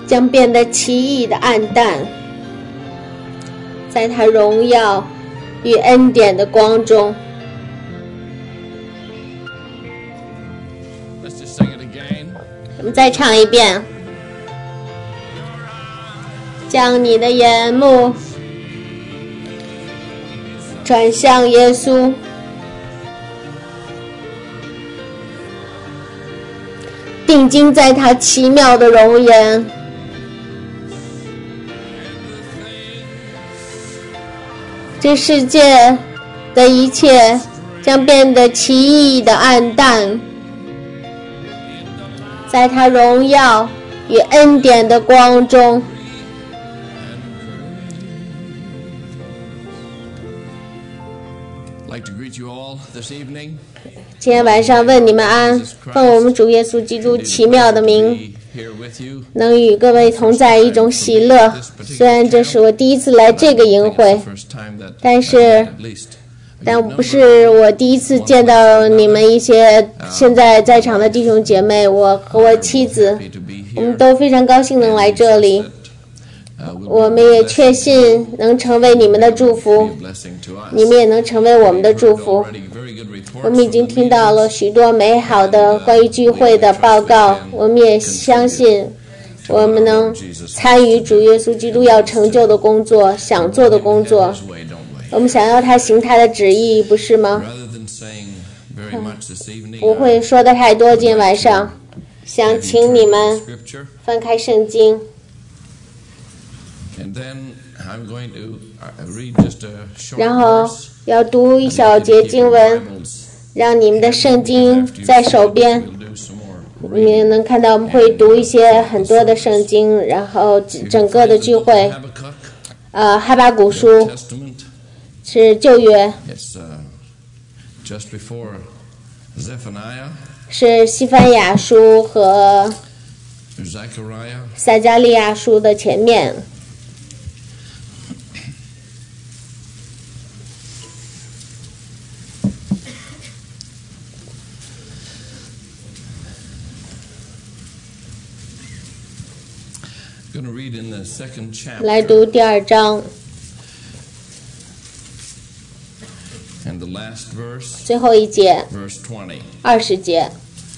将变得奇异的暗淡，在他荣耀与恩典的光中。我们再唱一遍。将你的眼目转向耶稣，定睛在他奇妙的容颜。这世界的一切将变得奇异的暗淡，在他荣耀与恩典的光中。今天晚上问你们安，奉我们主耶稣基督奇妙的名，能与各位同在一种喜乐。虽然这是我第一次来这个营会，但不是我第一次见到你们一些现在在场的弟兄姐妹。我和我妻子，我们都非常高兴能来这里。我们也确信能成为你们的祝福，你们也能成为我们的祝福。我们已经听到了许多美好的关于聚会的报告，我们也相信我们能参与主耶稣基督要成就的工作，想做的工作。我们想要他行他的旨意，不是吗？不会说的太多，今天晚上想请你们翻开圣经。然后要读一小节经文，让你们的圣经在手边。你们能看到我们会读一些很多的圣经，然后整个的聚会。哈巴谷书是旧约，是西番雅书和撒迦利亚书的前面。来读第2章，最后一节，20节。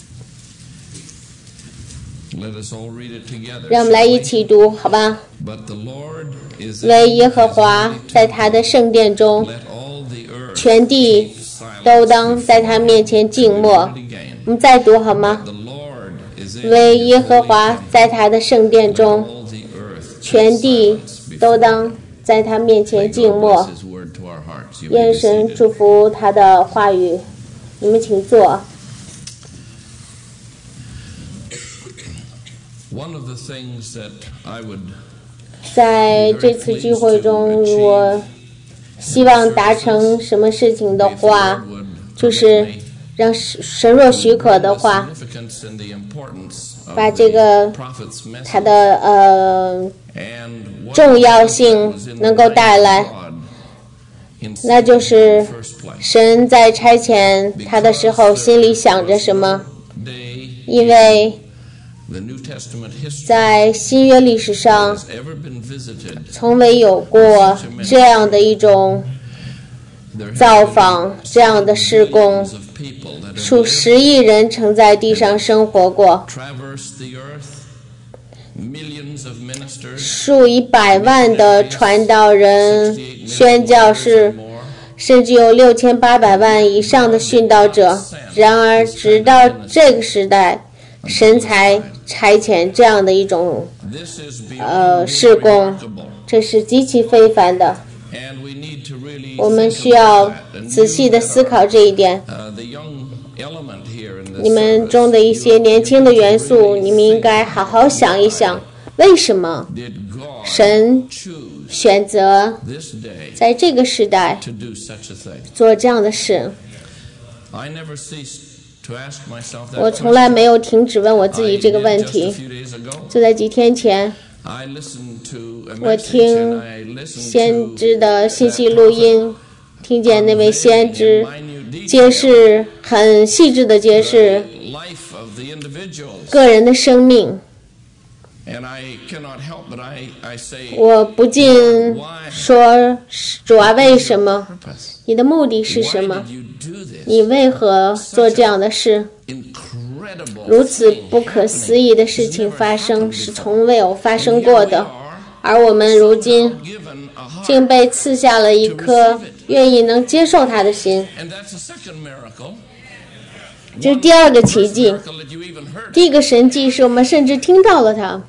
让我们来一起读，好吧？惟耶和华在他的圣殿中，全地都当在他面前静默。我们再读好吗？惟耶和华在他的圣殿中，全地都当在他面前静默。愿神祝福他的话语。你们请坐。在这次聚会中，我希望达成什么事情的话，就是让神若许可的话，把这个它的重要性能够带来，那就是神在差遣他的时候心里想着什么。因为在新约历史上从未有过这样的一种造访，这样的事工，数10亿人曾在地上生活过，数以百万的传道人、宣教士，甚至有6800万以上的殉道者。然而直到这个时代，神才差遣这样的一种事工，这是极其非凡的。我们需要仔细的思考这一点。你们中的一些年轻的元素，你们应该好好想一想，为什么神选择在这个时代做这样的事？我从来没有停止问我自己这个问题。就在几天前，我听先知的信息录音，听见那位先知揭示，很细致的揭示个人的生命。 我不禁说，主啊，为什么？你的目的是什么？你为何做这样的事？如此不可思议的事情发生，是从未有发生过的。而我们如今竟被赐下了一颗愿意能接受他的心。这是第二个奇迹。第一个神迹是我们甚至听到了它。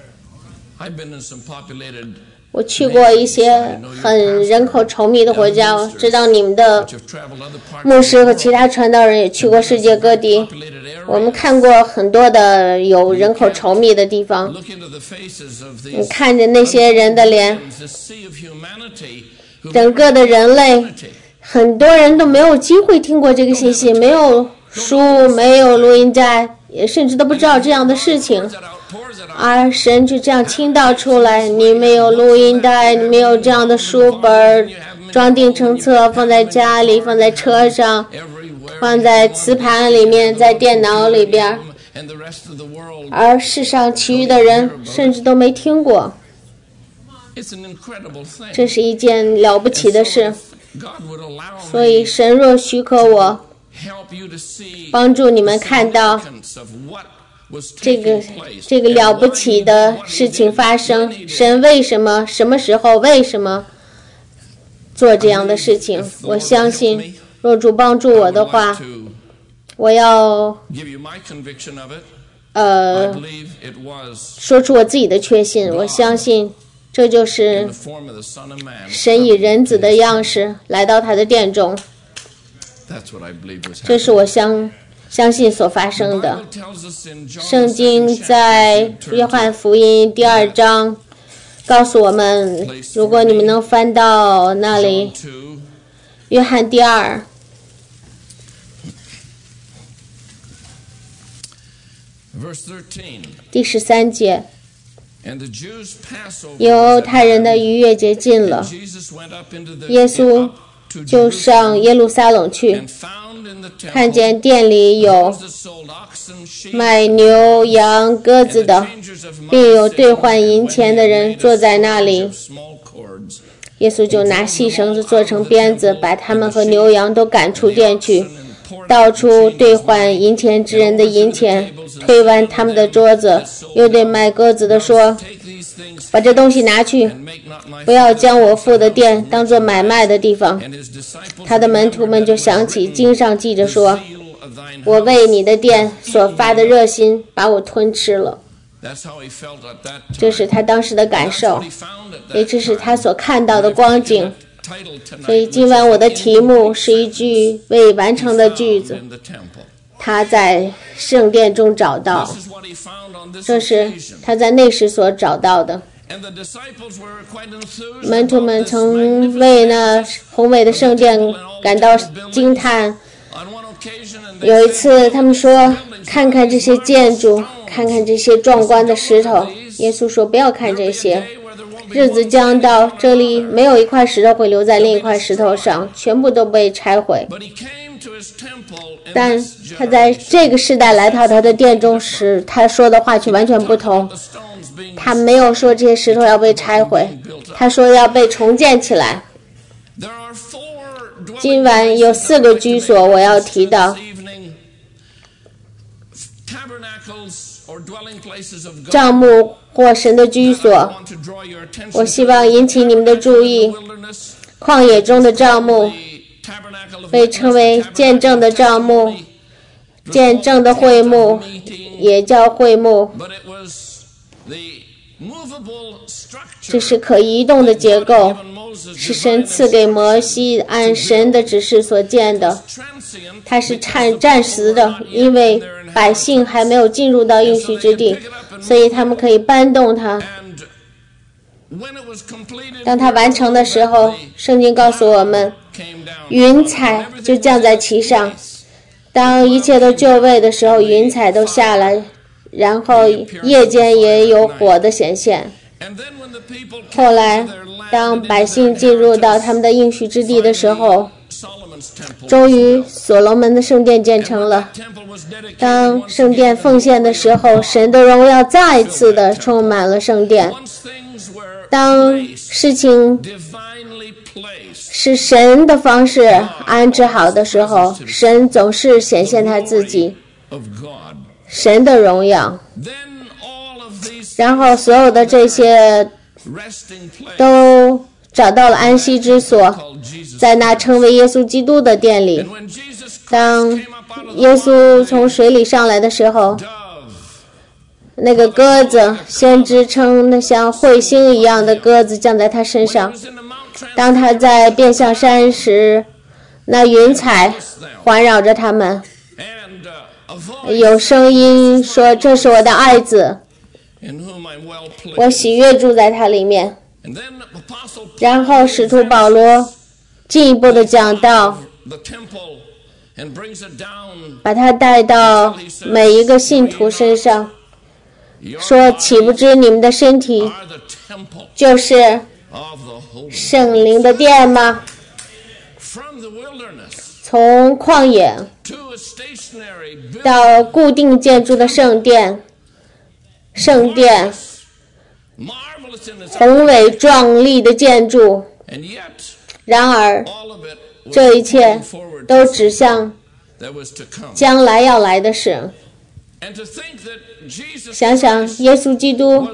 我去过一些很人口稠密的国家，我知道你们的牧师和其他传道人也去过世界各地。我们看过很多的有人口稠密的地方，你看着那些人的脸，整个的人类，很多人都没有机会听过这个信息，没有书，没有录音带，也甚至都不知道这样的事情。而神就这样倾倒出来，你没有录音带，你没有这样的书本装订成册，放在家里，放在车上，放在磁盘里面，在电脑里边，而世上其余的人甚至都没听过。这是一件了不起的事。所以神若许可我帮助你们看到这个了不起的事情发生，神为什么什么时候为什么做这样的事情，我相信若主帮助我的话，我要说出我自己的确信。我相信这就是神以人子的样式来到他的殿中，这是我相信所发生的。圣经在约翰福音第2章告诉我们，如果你们能翻到那里，约翰第2第13节，犹太人的逾越节近了，耶稣就上耶路撒冷去，看见店里有卖牛羊鸽子的，并有兑换银钱的人坐在那里。耶稣就拿细绳子做成鞭子，把他们和牛羊都赶出店去，倒出兑换银钱之人的银钱，推完他们的桌子，又对卖鸽子的说，把这东西拿去，不要将我父的殿当作买卖的地方。他的门徒们就想起经上记着说，我为你的殿所发的热心把我吞吃了。这是他当时的感受，也这是他所看到的光景。所以今晚我的题目是一句未完成的句子，他在圣殿中找到，这是他在那时所找到的。门徒们曾为那宏伟的圣殿感到惊叹。有一次他们说，看看这些建筑，看看这些壮观的石头。耶稣说，不要看这些，日子将到，这里没有一块石头会留在另一块石头上，全部都被拆毁。但他在这个时代来到他的殿中时，他说的话却完全不同。他没有说这些石头要被拆毁，他说要被重建起来。今晚有4个居所我要提到，帐幕或神的居所。我希望引起你们的注意，旷野中的帐幕被称为见证的帐幕，见证的会幕也叫会幕，这是可移动的结构，是神赐给摩西按神的指示所建的。它是暂时的，因为百姓还没有进入到应许之地，所以他们可以搬动它。当它完成的时候，圣经告诉我们，云彩就降在其上。当一切都就位的时候，云彩都下来，然后夜间也有火的显现。后来当百姓进入到他们的应许之地的时候， 终于所罗门的圣殿建成了。当圣殿奉献的时候，神的荣耀再一次的充满了圣殿。当事情是神的方式安置好的时候，神总是显现他自己，神的荣耀。然后所有的这些都找到了安息之所，在那称为耶稣基督的殿里。当耶稣从水里上来的时候，那个鸽子，先知称那像彗星一样的鸽子降在他身上。当他在变相山时，那云彩环绕着他们，有声音说：“这是我的爱子，我喜悦住在他里面。”然后使徒保罗进一步的讲到，把他带到每一个信徒身上，说：“岂不知你们的身体就是圣灵的殿吗？”从旷野到固定建筑的圣殿，宏伟壮丽的建筑，然而这一切都指向将来要来的事。想想耶稣基督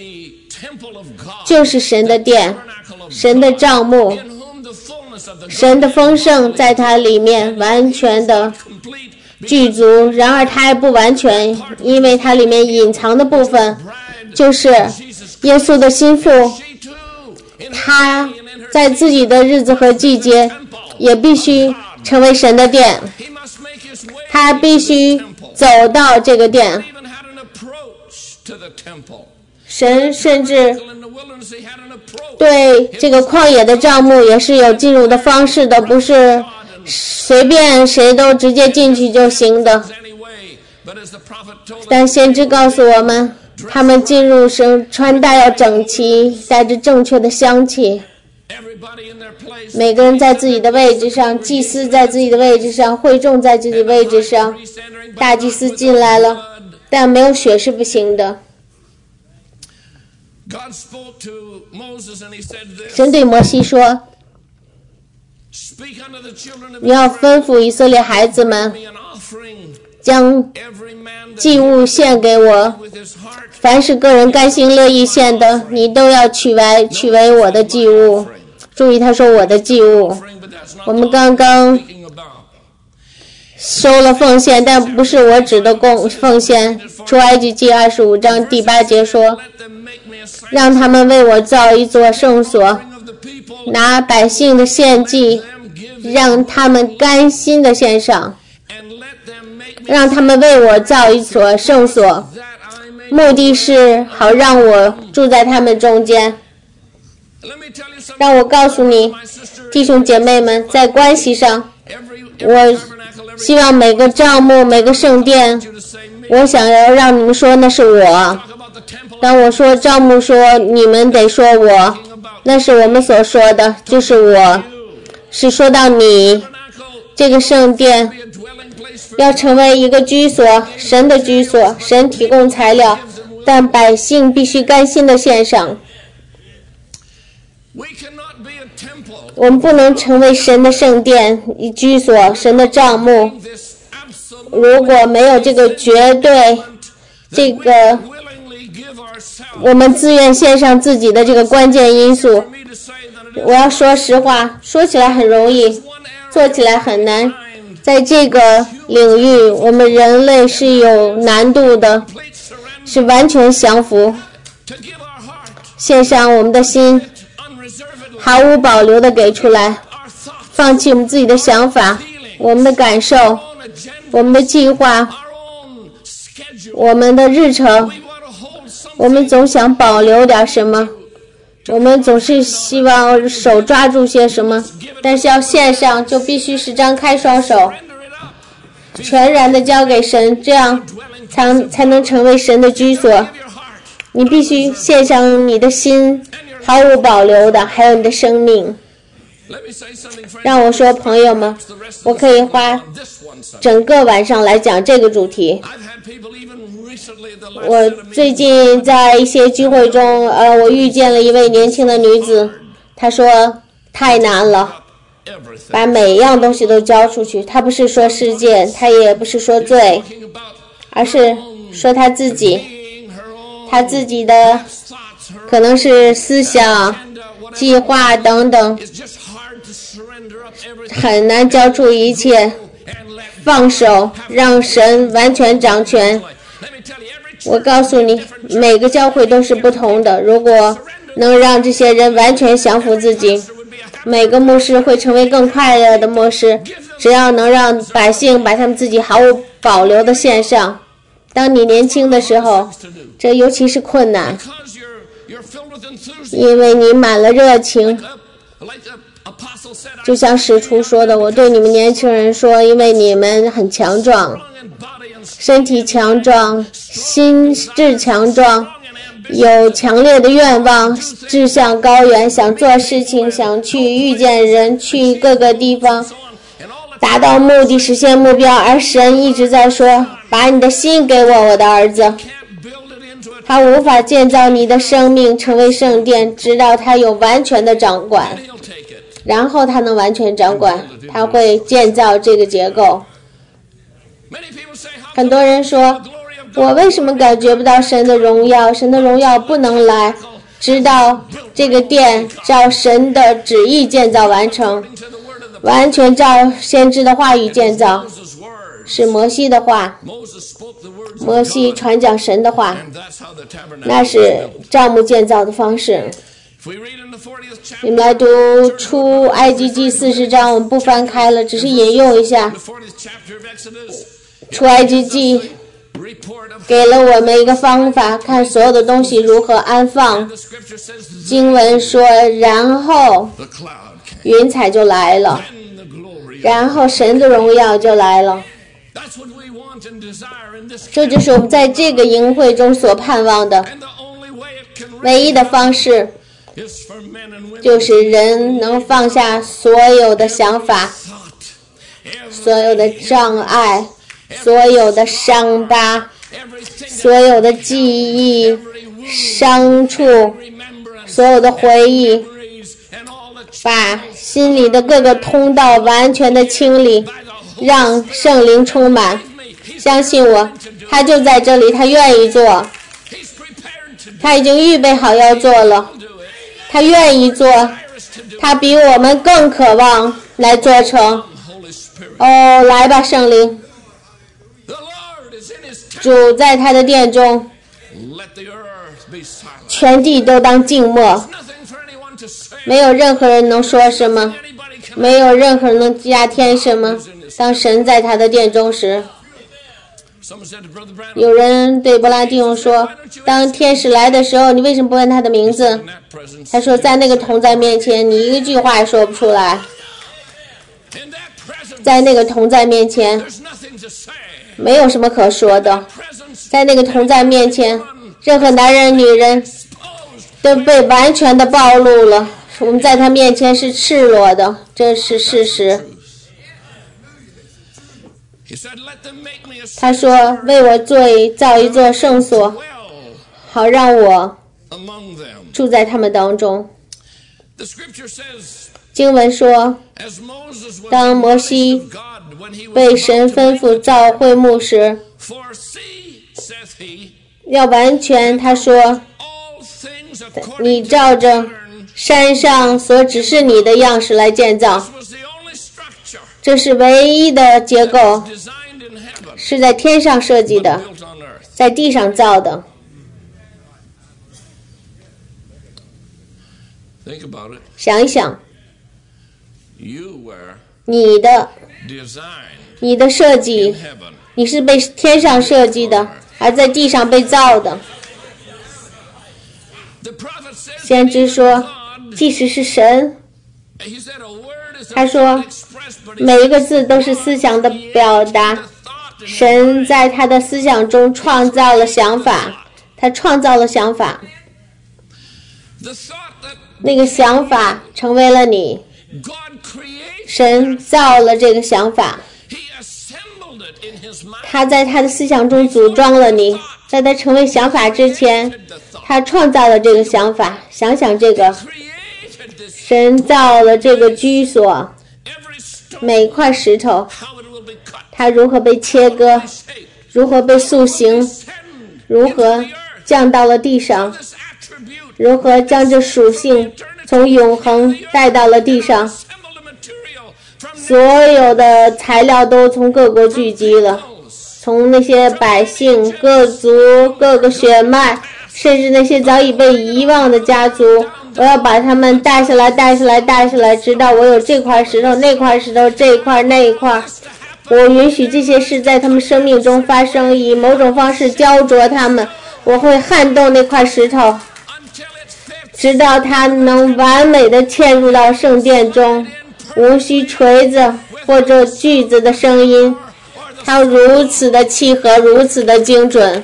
就是神的殿，神的帐幕，神的丰盛在它里面完全的具足。然而它还不完全，因为它里面隐藏的部分就是耶稣的心腹，他在自己的日子和季节也必须成为神的殿，他必须走到这个殿。神甚至对这个旷野的帐幕也是有进入的方式的，不是随便谁都直接进去就行的。但先知告诉我们，他们进入时穿戴要整齐，带着正确的香气。每个人在自己的位置上，祭司在自己的位置上，会众在自己的位置上。大祭司进来了，但没有血是不行的。神对摩西说：“你要吩咐以色列孩子们，将祭物献给我，凡是个人甘心乐意献的，你都要取为我的祭物。”注意他说我的祭物。我们刚刚收了奉献，但不是我指的奉献。出埃及记25章第8节说：“让他们为我造一座圣所，拿百姓的献祭，让他们甘心的献上，让他们为我造一所圣所，目的是好让我住在他们中间。”让我告诉你，弟兄姐妹们，在关系上，我希望每个帐幕、每个圣殿，我想要让你们说那是我。当我说帐幕，说你们得说我，那是我们所说的，就是我，是说到你。这个圣殿要成为一个居所，神的居所，神提供材料，但百姓必须甘心的献上。我们不能成为神的圣殿、居所、神的帐幕。如果没有这个绝对，这个我们自愿献上自己的这个关键因素，我要说实话，说起来很容易，做起来很难。在这个领域，我们人类是有难度的，是完全降服，献上我们的心，毫无保留的给出来，放弃我们自己的想法、我们的感受、我们的计划、我们的日程。我们总想保留点什么，我们总是希望手抓住些什么，但是要献上就必须是张开双手，全然的交给神，这样才能成为神的居所。你必须献上你的心，毫无保留的，还有你的生命。 让我说，朋友们，我可以花整个晚上来讲这个主题。我最近在一些聚会中，我遇见了一位年轻的女子，她说太难了，把每一样东西都交出去。她不是说事件，她也不是说罪，而是说她自己的可能是思想、计划等等，很难交出一切，放手，让神完全掌权。我告诉你，每个教会都是不同的。如果能让这些人完全降服自己，每个牧师会成为更快乐的牧师。只要能让百姓把他们自己毫无保留的献上。当你年轻的时候，这尤其是困难，因为你满了热情。就像使徒说的，我对你们年轻人说，因为你们很强壮，身体强壮，心智强壮，有强烈的愿望，志向高远，想做事情，想去遇见人，去各个地方达到目的，实现目标。而神一直在说，把你的心给我，我的儿子。他无法建造你的生命成为圣殿，直到他有完全的掌管，然后他能完全掌管，他会建造这个结构。很多人说，我为什么感觉不到神的荣耀？神的荣耀不能来，直到这个殿照神的旨意建造完成，完全照先知的话语建造，是摩西的话，摩西传讲神的话，那是帐幕建造的方式。你们来读出埃及记40章，我们不翻开了，只是引用一下。出埃及记给了我们一个方法，看所有的东西如何安放。经文说，然后云彩就来了，然后神的荣耀就来了。这就是我们在这个营会中所盼望的。唯一的方式就是人能放下所有的想法，所有的障碍，所有的伤疤，所有的记忆、伤处，所有的回忆，把心里的各个通道完全的清理，让圣灵充满。相信我，他就在这里，他愿意做，他已经预备好要做了，他愿意做，他比我们更渴望来做成。哦，来吧，圣灵，主在他的殿中，全地都当静默，没有任何人能说什么，没有任何人能加添什么。当神在他的殿中时，有人对伯拉弟兄说，当天使来的时候，你为什么不问他的名字？他说，在那个同在面前，你一句话也说不出来。在那个同在面前，没有什么可说的。在那个同在面前，任何男人女人都被完全的暴露了。我们在他面前是赤裸的，这是事实。他说，为我造一座圣所，好让我住在他们当中。经文说，当摩西被神吩咐造会幕时，要完全，他说，你照着山上所指示你的样式来建造，这是唯一的结构，是在天上设计的，在地上造的。想一想，你的设计，你是被天上设计的，而在地上被造的。先知说，即使是神，他说每一个字都是思想的表达。神在他的思想中创造了想法，他创造了想法，那个想法成为了你， 神造了这个想法，他在他的思想中组装了你，在他成为想法之前，他创造了这个想法。想想这个，神造了这个居所，每块石头它如何被切割，如何被塑形，如何降到了地上，如何将这属性从永恒带到了地上。所有的材料都从各国聚集了，从那些百姓、各族、各个血脉，甚至那些早已被遗忘的家族，我要把他们带下来，直到我有这块石头、那块石头、这一块、那一块。我允许这些事在他们生命中发生，以某种方式焦灼他们。我会撼动那块石头，直到它能完美地嵌入到圣殿中，无需锤子或者锯子的声音，它如此的契合，如此的精准，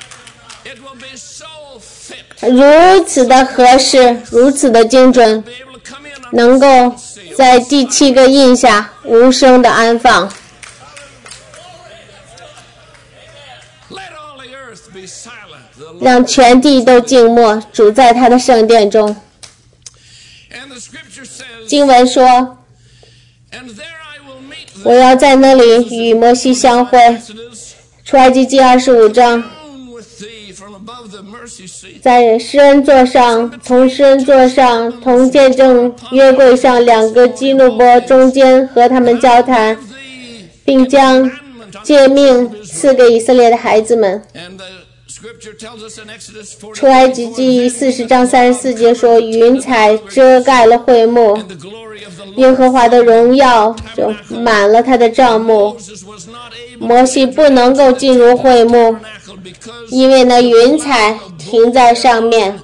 如此的合适，如此的精准，能够在第7个印下无声的安放。让全地都静默，主在他的圣殿中。经文说，我要在那里与摩西相会。出埃及记25章，在施恩座上，从施恩座上同见证约柜上2个基路伯中间和他们交谈，并将诫命赐给以色列的孩子们。出埃及记40章34节说，云彩遮盖了会幕，耶和华的荣耀就满了他的帐幕。摩西不能够进入会幕，因为那云彩停在上面，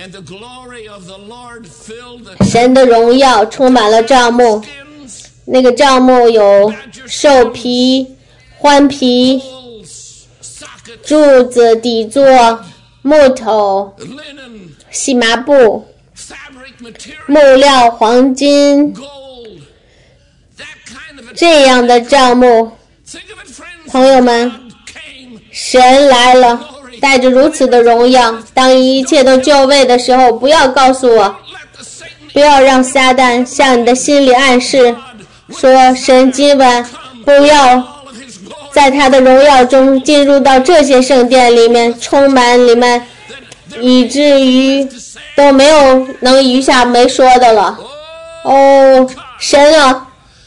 神的荣耀充满了帐幕。那个帐幕有兽皮、獾皮、柱子、底座、木头、细麻布、木料、黄金，这样的帐幕。朋友们，神来了，带着如此的荣耀。当一切都就位的时候，不要告诉我，不要让撒旦向你的心里暗示说，神今晚不要在他的荣耀中进入到这些圣殿里面，充满里面，以至于都没有能余下没说的了。哦，神啊，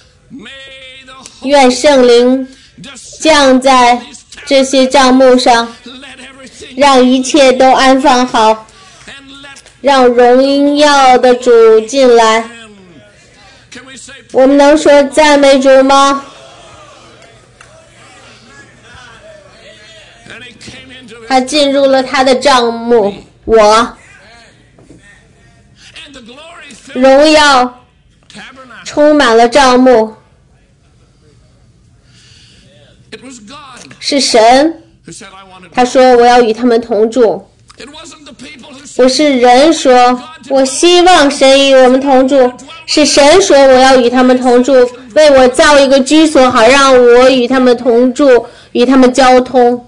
愿圣灵降在这些帐幕上，让一切都安放好，让荣耀的主进来。我们能说赞美主吗？他进入了他的帐幕，我荣耀充满了帐幕，是神，他说我要与他们同住，不是人说我希望神与我们同住，是神说我要与他们同住，为我造一个居所，好让我与他们同住，与他们交通。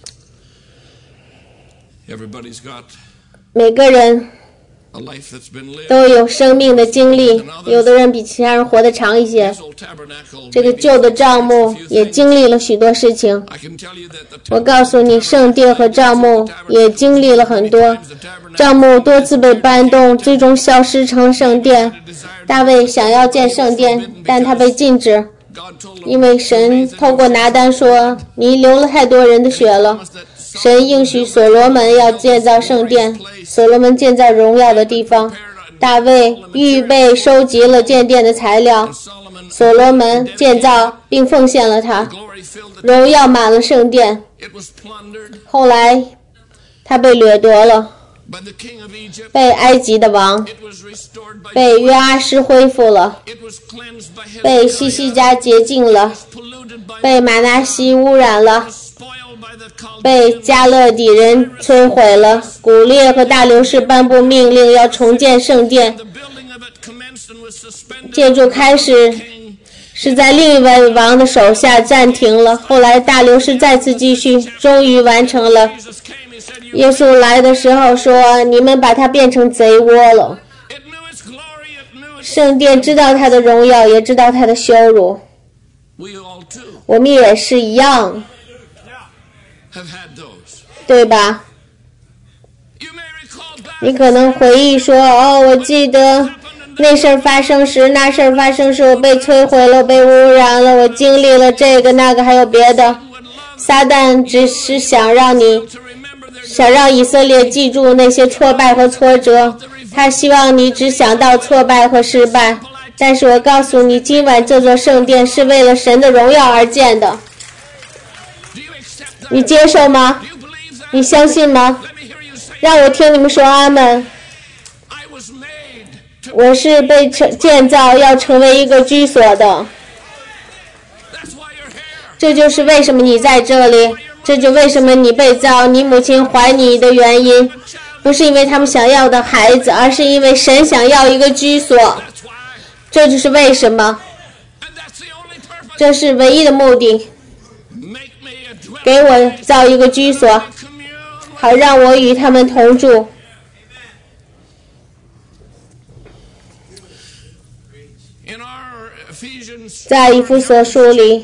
每个人都有生命的经历，有的人比其他人活得长一些。这个旧的帐幕也经历了许多事情。我告诉你，圣殿和帐幕也经历了很多。帐幕多次被搬动，最终消失成圣殿。大卫想要建圣殿，但他被禁止，因为神透过拿单说，你流了太多人的血了。神应许所罗门要建造圣殿，所罗门建造荣耀的地方，大卫预备收集了建殿的材料，所罗门建造并奉献了它，荣耀满了圣殿。后来他被掠夺了，被埃及的王，被约阿施恢复了，被西西家洁净了，被马拿西污染了，被加勒底人摧毁了。古列和大流士颁布命令，要重建圣殿。 建筑开始是在另一位王的手下暂停了，后来大流士再次继续，终于完成了。耶稣来的时候说，你们把它变成贼窝了。圣殿知道他的荣耀，也知道他的羞辱，我们也是一样，对吧？你可能回忆说，我记得那事儿发生时，那事儿发生时，我被摧毁了，我被污染了，我经历了这个那个还有别的。撒旦只是想让以色列记住那些挫败和挫折，他希望你只想到挫败和失败。但是我告诉你，今晚这座圣殿是为了神的荣耀而建的，你接受吗？你相信吗？让我听你们说阿们。我是被建造要成为一个居所的，这就是为什么你在这里，这就为什么你被造，你母亲怀你的原因，不是因为他们想要的孩子，而是因为神想要一个居所，这就是为什么，这是唯一的目的，给我造一个居所，好让我与他们同住。在以弗所书里，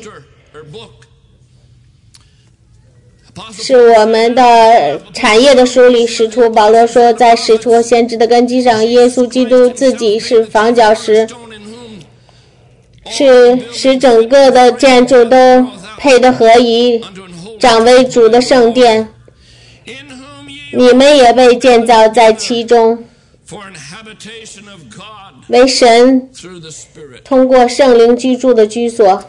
是我们的产业的书里，使徒保罗说，在使徒和先知的根基上，耶稣基督自己是房角石，是使整个的建筑都配得合一，长为主的圣殿。你们也被建造在其中，为神通过圣灵居住的居所。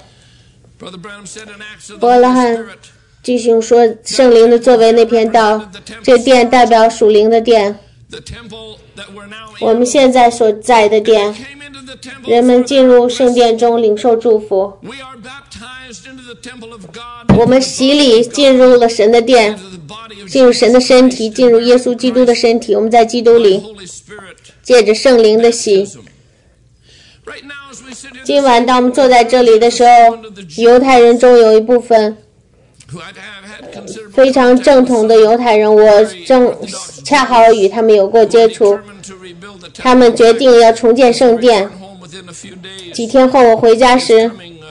伯拉罕继续说，圣灵的作为那篇道，这殿代表属灵的殿，我们现在所在的殿，人们进入圣殿中领受祝福，我们洗礼进入了神的殿，进入神的身体，进入耶稣基督的身体，我们在基督里借着圣灵的洗。今晚当我们坐在这里的时候，犹太人中有一部分非常正统的犹太人，我恰好与他们有过接触，他们决定要重建圣殿。几天后我回家时，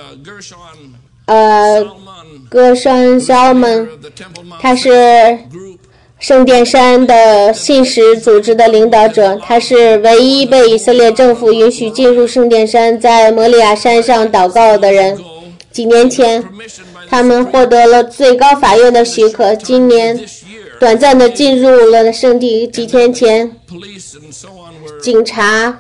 歌山Salmon，他是圣殿山的信使组织的领导者，他是唯一被以色列政府允许进入圣殿山，在摩利亚山上祷告的人。几年前，他们获得了最高法院的许可，今年短暂的进入了圣地。几天前，警察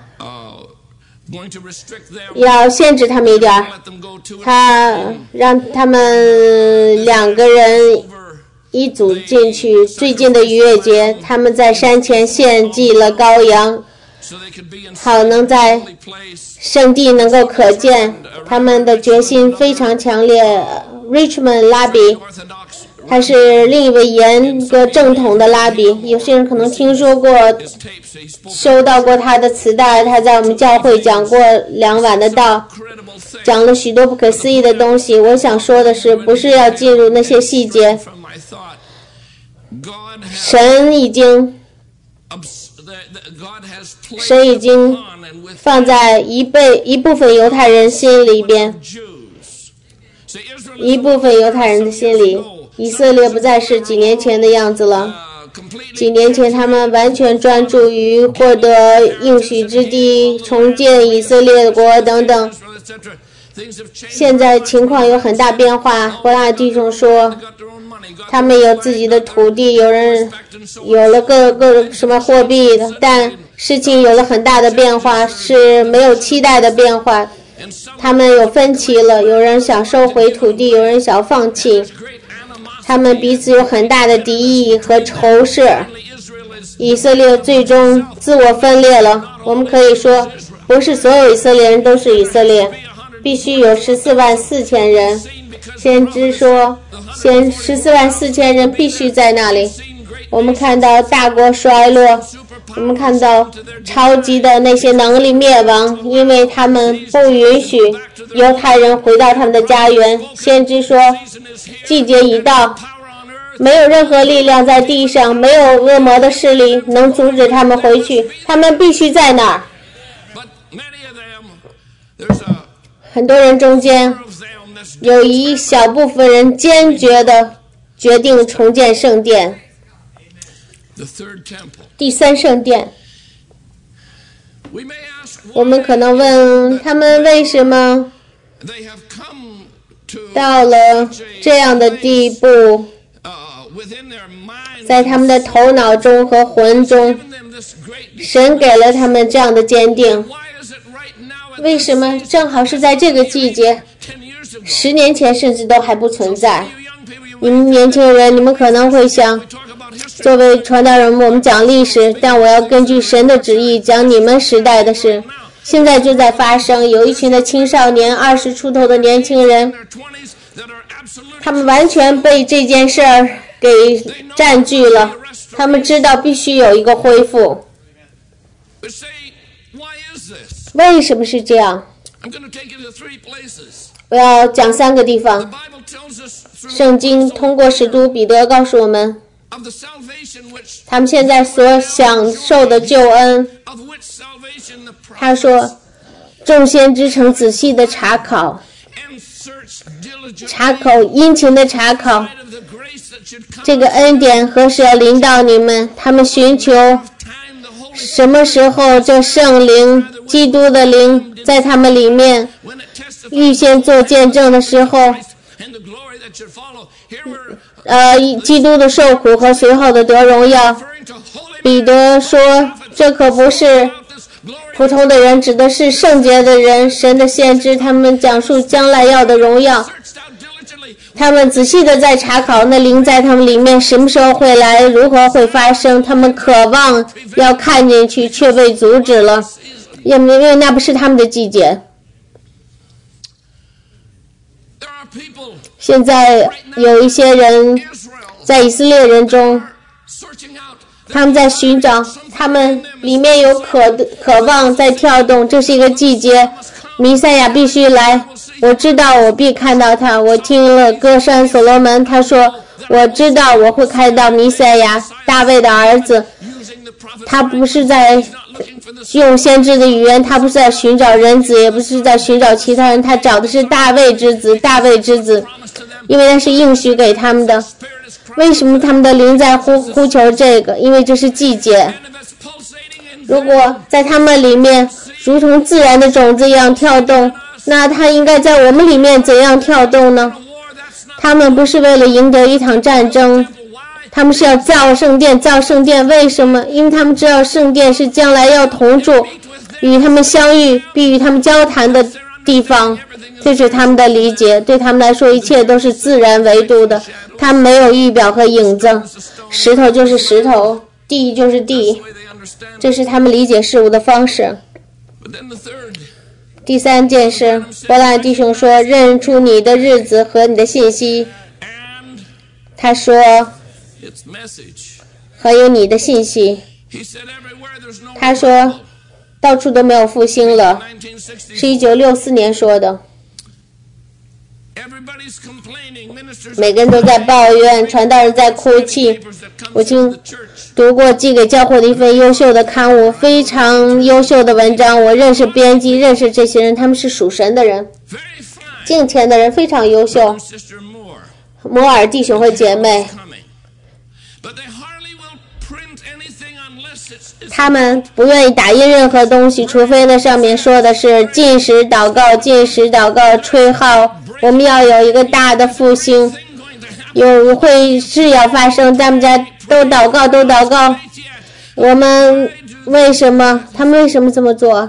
要限制他们一点，他让他们2个人一组进去。最近的逾越节，他们在山前献祭了羔羊，好能在圣地能够可见，他们的决心非常强烈。Richmond 拉比，他是另一位严格正统的拉比，有些人可能听说过，收到过他的磁带，他在我们教会讲过2晚的道，讲了许多不可思议的东西。我想说的是，不是要进入那些细节，神已经放在一部分犹太人心里边，一部分犹太人的心里，以色列不再是几年前的样子了。几年前他们完全专注于获得应许之地，重建以色列国等等。现在情况有很大变化。伯拉弟兄说，他们有自己的土地，有人有了各什么货币的，但事情有了很大的变化，是没有期待的变化。他们有分歧了，有人想收回土地，有人想放弃，他们彼此有很大的敌意和仇视。以色列最终自我分裂了。我们可以说，不是所有以色列人都是以色列，必须有144000人。先知说144000人必须在那里。我们看到大国衰落， 我们看到超级的那些能力灭亡，因为他们不允许犹太人回到他们的家园。先知说，季节已到，没有任何力量在地上，没有恶魔的势力能阻止他们回去，他们必须在那儿。很多人中间有一小部分人坚决地决定重建圣殿，第三圣殿。我们可能问他们为什么到了这样的地步，在他们的头脑中和魂中，神给了他们这样的坚定。为什么正好是在这个季节？10年前甚至都还不存在。你们年轻人，你们可能会想，作为传道人，我们讲历史，但我要根据神的旨意讲你们时代的事。现在就在发生，有一群的青少年，20出头的年轻人，他们完全被这件事儿给占据了，他们知道必须有一个恢复。为什么是这样？我要讲3个地方。圣经通过使徒彼得告诉我们，他们现在所享受的救恩。他说，众先知曾仔细的查考，殷勤的查考，这个恩典何时要临到你们？他们寻求什么时候这圣灵，基督的灵在他们里面预先做见证的时候，基督的受苦和随后的得荣耀。彼得说，这可不是普通的人，指的是圣洁的人，神的先知，他们讲述将来要的荣耀。他们仔细的在查考那灵在他们里面什么时候会来，如何会发生，他们渴望要看进去，却被阻止了，因为那不是他们的季节。现在有一些人在以色列人中，他们在寻找，他们里面有渴望在跳动，这是一个季节，弥赛亚必须来。我知道我必看到他。我听了歌山所罗门，他说，我知道我会看到弥赛亚，大卫的儿子。他不是在用先知的语言，他不是在寻找人子，也不是在寻找其他人，他找的是大卫之子，大卫之子，因为那是应许给他们的。为什么他们的灵在呼求这个？因为这是季节。如果在他们里面如同自然的种子一样跳动，那它应该在我们里面怎样跳动呢？他们不是为了赢得一场战争，他们是要造圣殿。造圣殿为什么？因为他们知道圣殿是将来要同住，与他们相遇，并与他们交谈的地方。这是他们的理解，对他们来说一切都是自然维度的，他们没有预表和影子。石头就是石头，地就是地，这是他们理解事物的方式。第3件事，伯兰弟兄说，认出你的日子和你的信息。他说，还有你的信息。他说，到处都没有复兴了，是1964年说的。每个人都在抱怨，传道人在哭泣。我经读过寄给教会的一份优秀的刊物，非常优秀的文章。我认识编辑，认识这些人，他们是属神的人，敬虔的人，非常优秀。摩尔弟兄和姐妹，他们不愿意打印任何东西，除非那上面说的是禁食祷告，禁食祷告，吹号。我们要有一个大的复兴，有会事要发生，大家都祷告，都祷告。我们为什么？他们为什么这么做？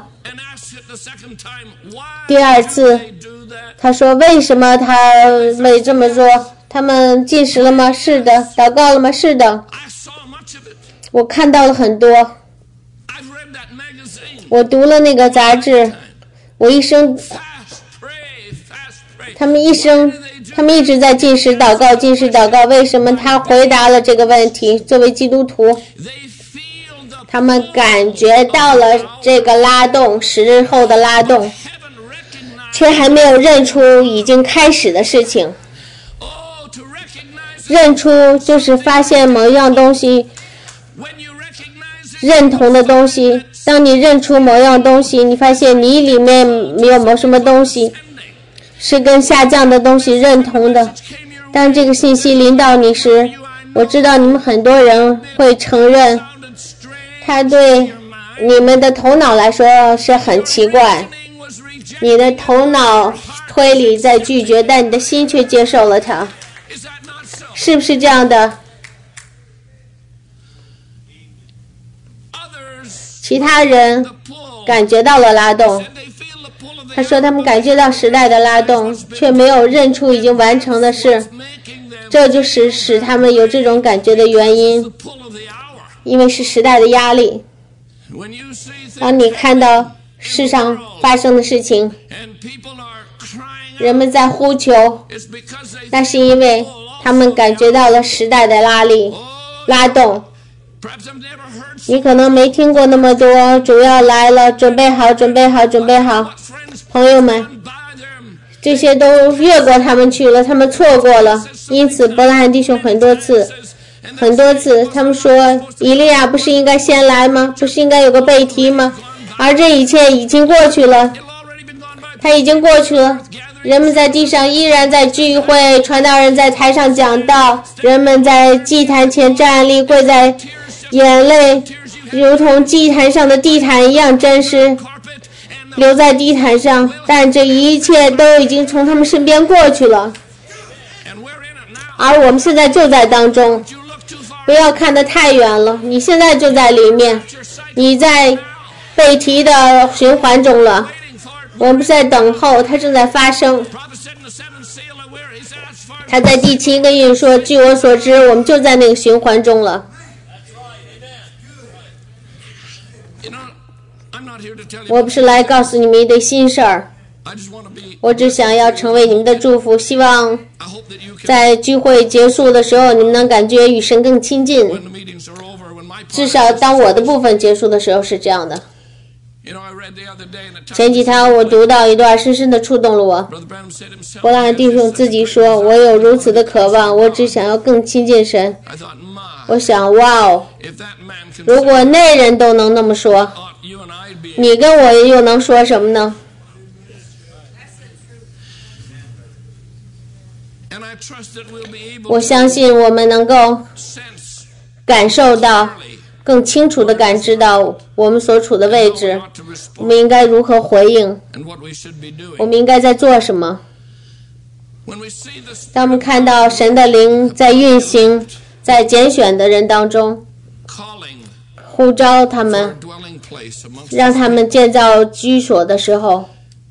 第2次，他说为什么他没这么做？他们禁食了吗？是的。祷告了吗？是的。我看到了很多。我读了那个杂志，我一生。他们一直在禁食祷告，禁食祷告。为什么？他回答了这个问题。作为基督徒， 他们感觉到了这个拉动，10日后的拉动，却还没有认出已经开始的事情。认出就是发现某一样东西，认同的东西。当你认出某样东西，你发现你里面没有某什么东西是跟下降的东西认同的。当这个信息临到你时，我知道你们很多人会承认它对你们的头脑来说是很奇怪，你的头脑推理在拒绝，但你的心却接受了它，是不是这样的？其他人感觉到了拉动，他说他们感觉到时代的拉动，却没有认出已经完成的事，这就是使他们有这种感觉的原因，因为是时代的压力。当你看到世上发生的事情，人们在呼求，那是因为他们感觉到了时代的拉动。你可能没听过那么多，主要来了，准备好，准备好，准备好。朋友们，这些都越过他们去了，他们错过了。因此伯拉罕弟兄很多次他们说，以利亚不是应该先来吗？不是应该有个背题吗？而这一切已经过去了，它已经过去了。人们在地上依然在聚会，传道人在台上讲道，人们在祭坛前站立，跪在，眼泪如同祭坛上的地毯一样真实，留在地毯上，但这一切都已经从他们身边过去了，而我们现在就在当中。不要看得太远了，你现在就在里面，你在背题的循环中了。我们在等候，它正在发生。他在第7个印说，据我所知，我们就在那个循环中了。我不是来告诉你们一堆新事儿，我只想要成为你们的祝福，希望在聚会结束的时候，你们能感觉与神更亲近。至少当我的部分结束的时候是这样的。前几天我读到一段深深的触动了我。伯拉罕弟兄自己说，我有如此的渴望，我只想要更亲近神。我想，哇哦，如果那人都能那么说，你跟我又能说什么呢？我相信我们能够感受到，更清楚地感知到我们所处的位置，我们应该如何回应，我们应该在做什么。当我们看到神的灵在运行，在拣选的人当中呼召他们，让他们建造居所的时候，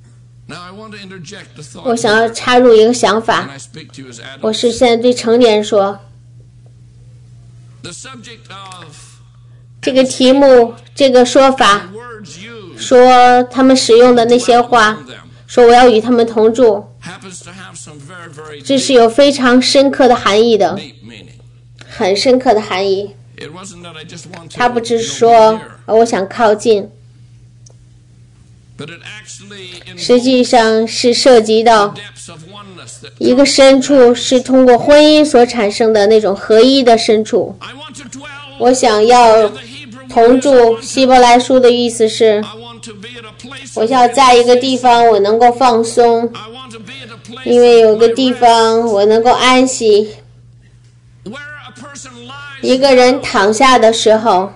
我想要插入一个想法，我是现在对成年人说，这个题目，这个说法，说他们使用的那些话，说我要与他们同住，这是有非常深刻的含义的，很深刻的含义。他不只是说我想靠近，实际上是涉及到一个深处，是通过婚姻所产生的那种合一的深处。我想要同住，希伯来书的意思是，我想要在一个地方我能够放松，因为有个地方我能够安息。一个人躺下的时候，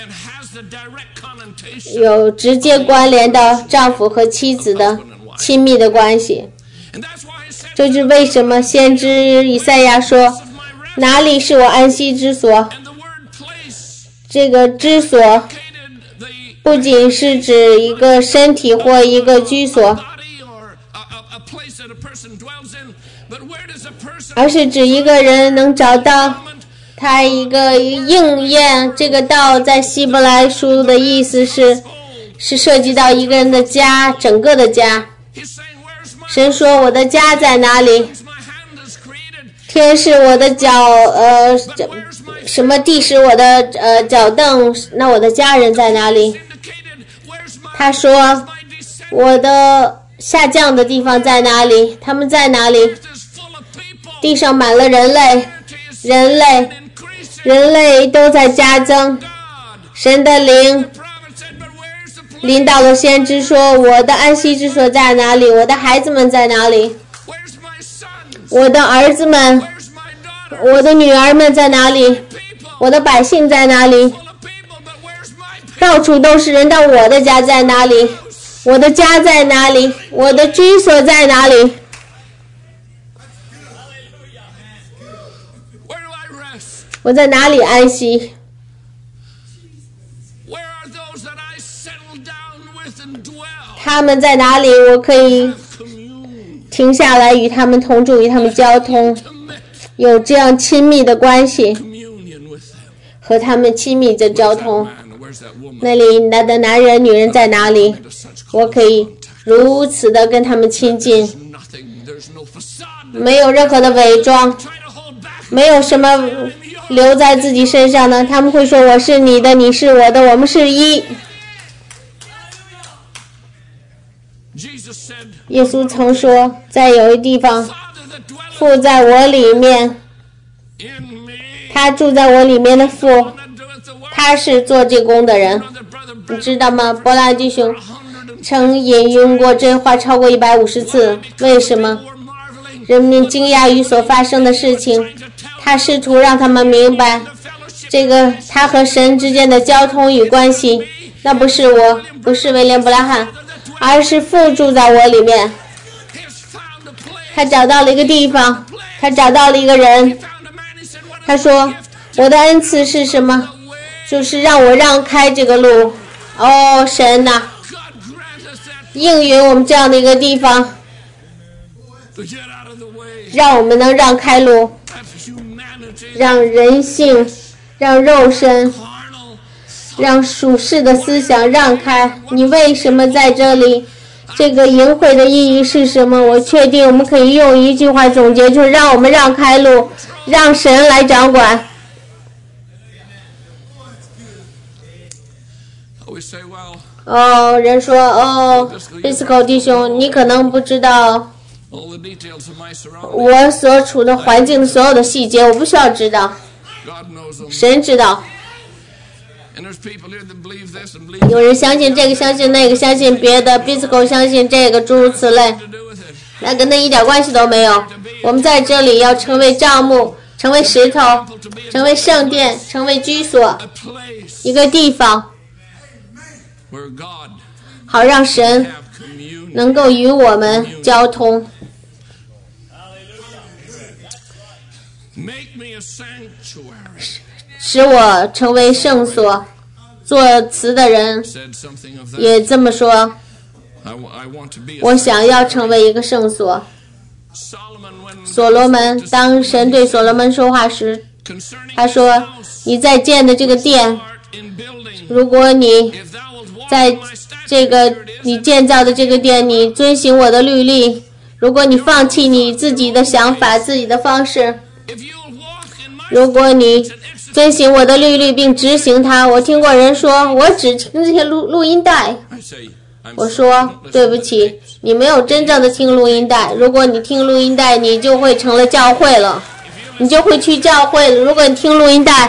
有直接关联到丈夫和妻子的亲密的关系。这就是为什么先知以赛亚说，哪里是我安息之所。这个之所不仅是指一个身体或一个居所，而是指一个人能找到他一个应验。这个道在希伯来书的意思是涉及到一个人的家，整个的家。神说，我的家在哪里？ 天是我的脚，什么地是我的脚凳，那我的家人在哪里？他说，我的下降的地方在哪里？他们在哪里？地上满了人类都在加增。神的灵领导了先知说，我的安息之所在哪里？我的孩子们在哪里？我的儿子们，我的女儿们在哪里？我的百姓在哪里？到处都是人，但我的家在哪里？我的家在哪里？我的居所在哪里？我在哪里安息？他们在哪里？我可以停下来与他们同住，与他们交通，有这样亲密的关系，和他们亲密的交通。那里那的男人女人在哪里？我可以如此的跟他们亲近，没有任何的伪装，没有什么留在自己身上的。他们会说，我是你的，你是我的，我们是一。耶稣曾说，在有一地方，父在我里面，他住在我里面的父，他是做这工的人，你知道吗？伯拉弟兄曾引用过这话超过150次。为什么？人们惊讶于所发生的事情，他试图让他们明白这个他和神之间的交通与关系。那不是我，不是威廉布拉汉，而是父住在我里面。他找到了一个地方，他找到了一个人。他说，我的恩赐是什么？就是让我让开这个路。哦，神哪，应允我们这样的一个地方，让我们能让开路，让人性，让肉身，让属世的思想让开。你为什么在这里？这个营会的意义是什么？我确定我们可以用一句话总结，就是让我们让开路，让神来掌管。人说，Bisco 弟兄，你可能不知道我所处的环境的所有的细节，我不需要知道，神知道。有人相信这个，相信那个，相信别的 ，Bisco 相信这个，诸如此类，那跟那一点关系都没有。我们在这里要成为帐幕，成为石头，成为圣殿，成为居所，一个地方，好让神能够与我们交通。使我成为圣所。作词的人也这么说，我想要成为一个圣所。所罗门，当神对所罗门说话时，他说，你在建的这个殿，如果你在这个你建造的这个殿，你遵行我的律例，如果你放弃你自己的想法，自己的方式，如果你遵行我的律例并执行它。我听过人说，我只听这些录音带。我说，对不起，你没有真正的听录音带。如果你听录音带，你就会成了教会了，你就会去教会了。如果你听录音带，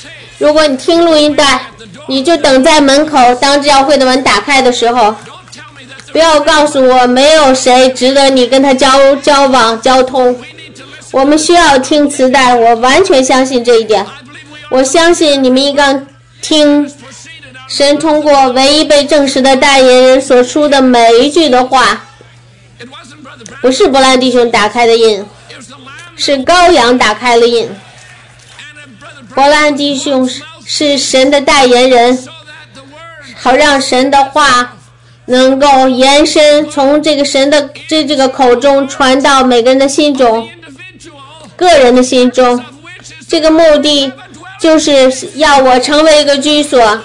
你就等在门口，当教会的门打开的时候，不要告诉我没有谁值得你跟他交往交通。我们需要听磁带，我完全相信这一点。我相信你们应该听神通过唯一被证实的代言人所出的每一句的话。不是伯兰弟兄打开的印，是羔羊打开了印。伯兰弟兄是神的代言人，好让神的话能够延伸，从这个神的这个口中传到每个人的心中，个人的心中。这个目的就是要我成为一个居所，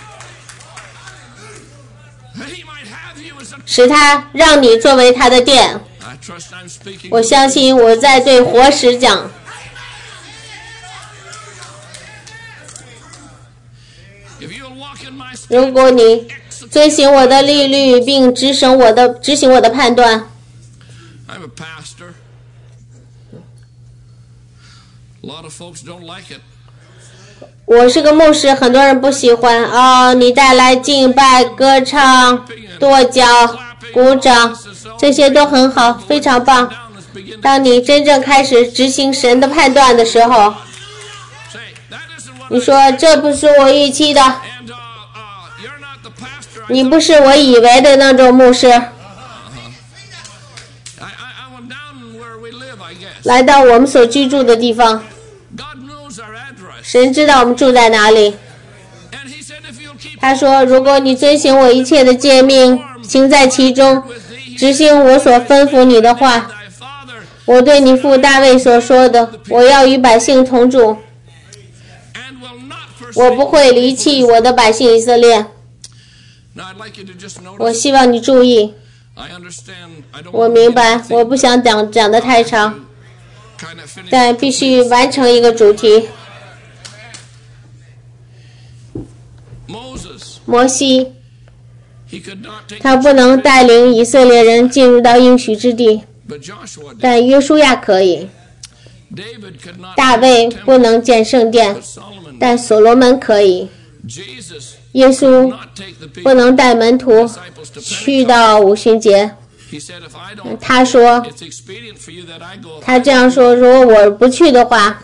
使他让你作为他的殿。我相信我在对活石讲如果你遵行我的律律，并执行我的判断。我是个牧师，很多人不喜欢你带来敬拜、歌唱、跺脚、鼓掌，这些都很好，非常棒。当你真正开始执行神的判断的时候，你说这不是我预期的，你不是我以为的那种牧师。来到我们所居住的地方，神知道我们住在哪里。他说，如果你遵行我一切的诫命，行在其中，执行我所吩咐你的话，我对你父大卫所说的，我要与百姓同住，我不会离弃我的百姓以色列。我希望你注意，我明白，我不想讲得太长，但必须完成一个主题。摩西，他不能带领以色列人进入到应许之地，但约书亚可以。大卫不能建圣殿，但所罗门可以。耶稣不能带门徒去到五旬节，他说，他这样说，如果我不去的话，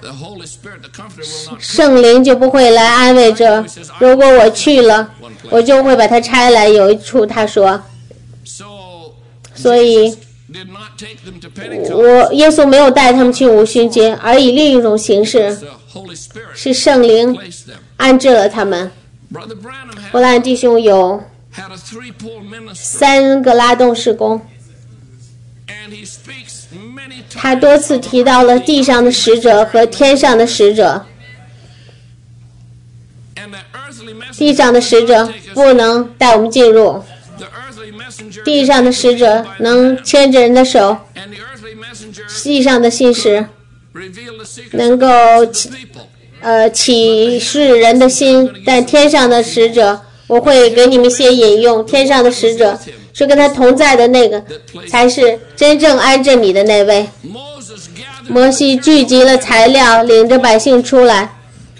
圣灵就不会来安慰着，如果我去了，我就会把它拆来。有一处他说，所以耶稣没有带他们去五旬节，而以另一种形式，是圣灵安置了他们。伯兰弟兄有3个拉动事工，他多次提到了地上的使者和天上的使者。地上的使者不能带我们进入，地上的使者能牵着人的手，地上的信使能够启示人的心，但天上的使者，我会给你们一些引用，天上的使者是跟他同在的那个，才是真正安置你的那位。摩西聚集了材料，领着百姓出来，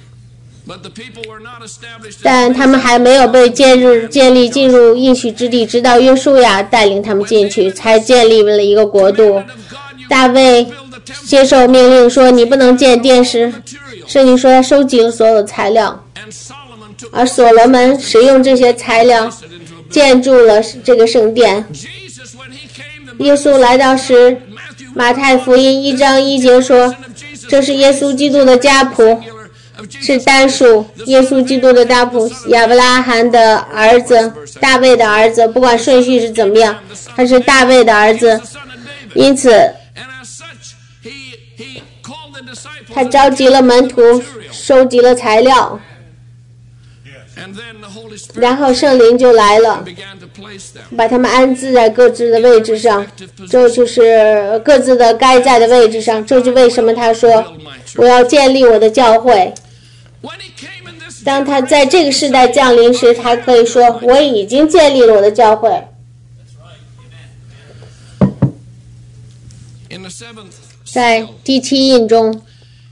但他们还没有被建立进入应许之地，直到约书亚带领他们进去，才建立了一个国度。大卫接受命令说，你不能建殿时，圣经说他收集了所有的材料，而所罗门使用这些材料建筑了这个圣殿。耶稣来到时，马太福音1章1节说，这是耶稣基督的家谱，是单数，耶稣基督的家谱，亚伯拉罕的儿子，大卫的儿子，不管顺序是怎么样，他是大卫的儿子。因此他召集了门徒，收集了材料，然后圣灵就来了，把他们安置在各自的位置上，这就是各自的该在的位置上。这就为什么他说，我要建立我的教会。当他在这个时代降临时，他可以说，我已经建立了我的教会。在第7印中，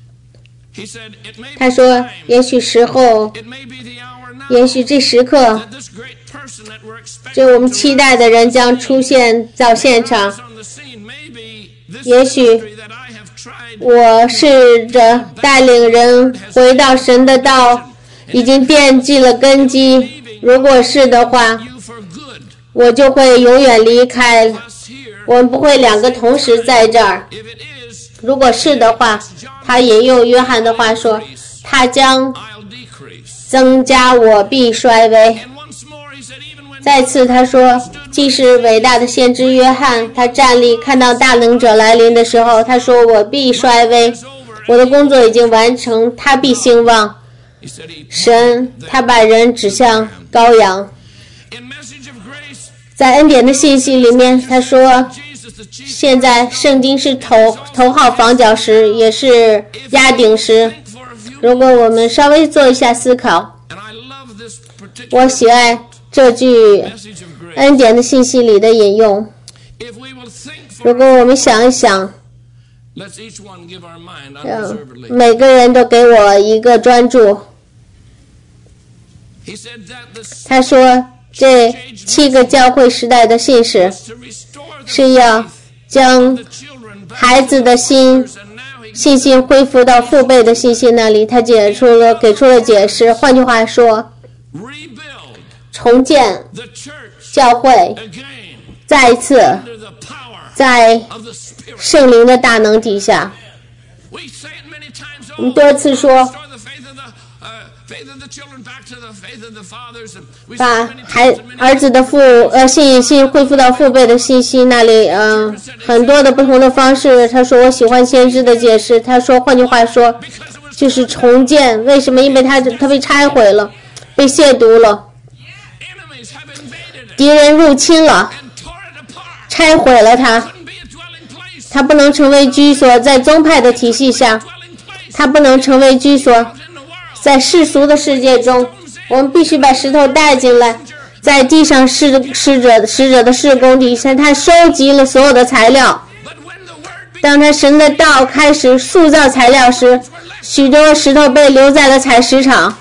他说，也许时候，也许这时刻，这我们期待的人将出现到现场。也许我试着带领人回到神的道，已经奠基了根基，如果是的话，我就会永远离开，我们不会2个同时在这儿。如果是的话，他引用约翰的话说，他将增加，我必衰微。再次他说，即使伟大的先知约翰，他站立看到大能者来临的时候，他说，我必衰微，我的工作已经完成，他必兴旺。神他把人指向羔羊。在恩典的信息里面，他说，现在圣经是头号房角石，也是压顶石。如果我们稍微做一下思考， 我喜爱这句恩典的信息里的引用。如果我们想一想，每个人都给我一个专注。他说这7个教会时代的信使是要将孩子的信心恢复到父辈的信心那里。他给出了解释，换句话说，重建教会，再一次在圣灵的大能底下。我们多次说，把儿子的信心恢复到父辈的信息那里。很多的不同的方式。他说我喜欢先知的解释。他说换句话说就是重建。为什么？因为他被拆毁了，被亵渎了，敌人入侵了，拆毁了他不能成为居所。在宗派的体系下，他不能成为居所。在世俗的世界中，我们必须把石头带进来。在地上使者的事工底下，他收集了所有的材料。当他神的道开始塑造材料时，许多石头被留在了采石场。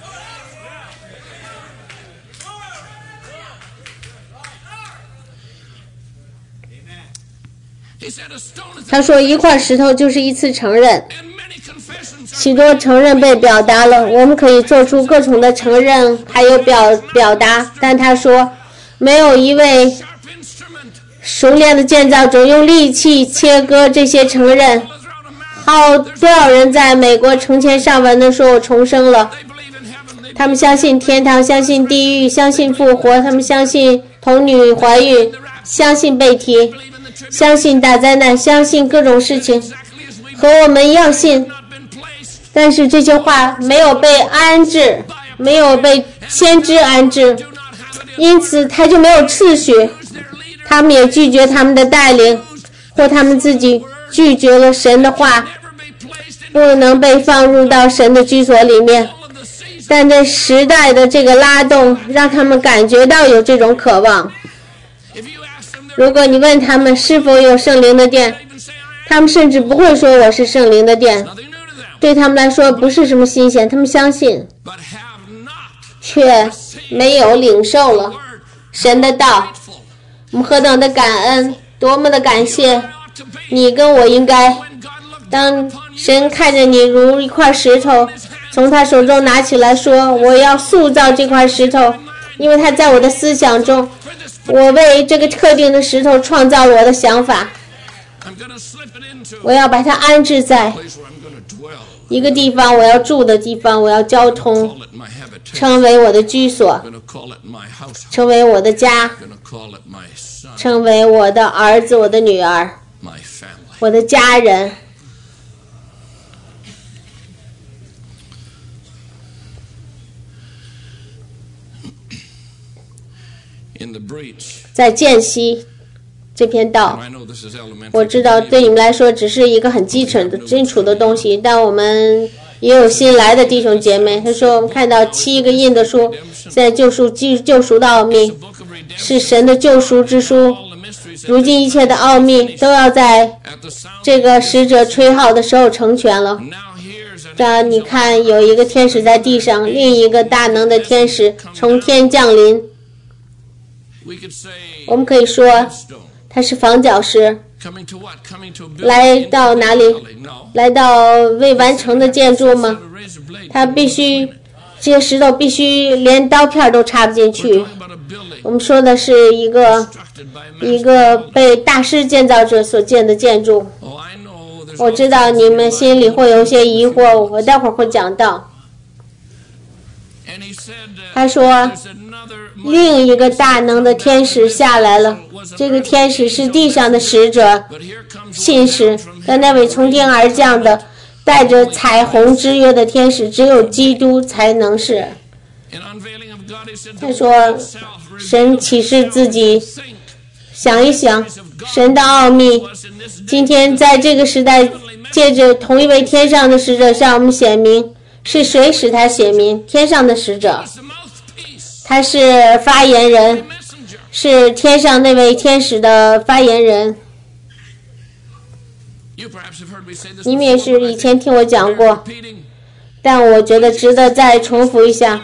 他说一块石头就是一次承认。许多承认被表达了，我们可以做出各种的承认还有表达，但他说没有一位熟练的建造者用利器切割这些承认。多少人在美国成千上万的说我重生了，他们相信天堂，相信地狱，相信复活，他们相信童女怀孕，相信被提，相信大灾难，相信各种事情，和我们一样信。但是这些话没有被安置，没有被先知安置，因此他就没有次序。他们也拒绝他们的带领，或他们自己拒绝了神的话，不能被放入到神的居所里面。但这时代的这个拉动让他们感觉到有这种渴望。如果你问他们是否有圣灵的殿，他们甚至不会说我是圣灵的殿。对他们来说不是什么新鲜，他们相信却没有领受了神的道。我们何等的感恩，多么的感谢。你跟我应该，当神看着你如一块石头从他手中拿起来说我要塑造这块石头，因为他在我的思想中，我为这个特定的石头创造了我的想法，我要把它安置在一个地方，我要住的地方，我要交通，成为我的居所，成为我的家，成为我的儿子，我的女儿，我的家人。在间隙这篇道，我知道对你们来说只是一个很基础的东西，但我们也有新来的弟兄姐妹。他说我们看到7个印的书，现在救赎的奥秘是神的救赎之书，如今一切的奥秘都要在这个使者吹号的时候成全了。你看有一个天使在地上，另一个大能的天使从天降临。我们可以说他是房角石，来到哪里？来到未完成的建筑吗？他必须，这些石头必须连刀片都插不进去。我们说的是一个被大师建造者所建的建筑。我知道你们心里会有些疑惑，我待会儿会讲到。他说另一个大能的天使下来了，这个天使是地上的使者信使，但那位从天而降的带着彩虹之约的天使只有基督才能是。他说神启示自己，想一想神的奥秘，今天在这个时代借着同一位天上的使者向我们显明。是谁使他显明？天上的使者， 他是发言人，是天上那位天使的发言人。你们也是以前听我讲过，但我觉得值得再重复一下。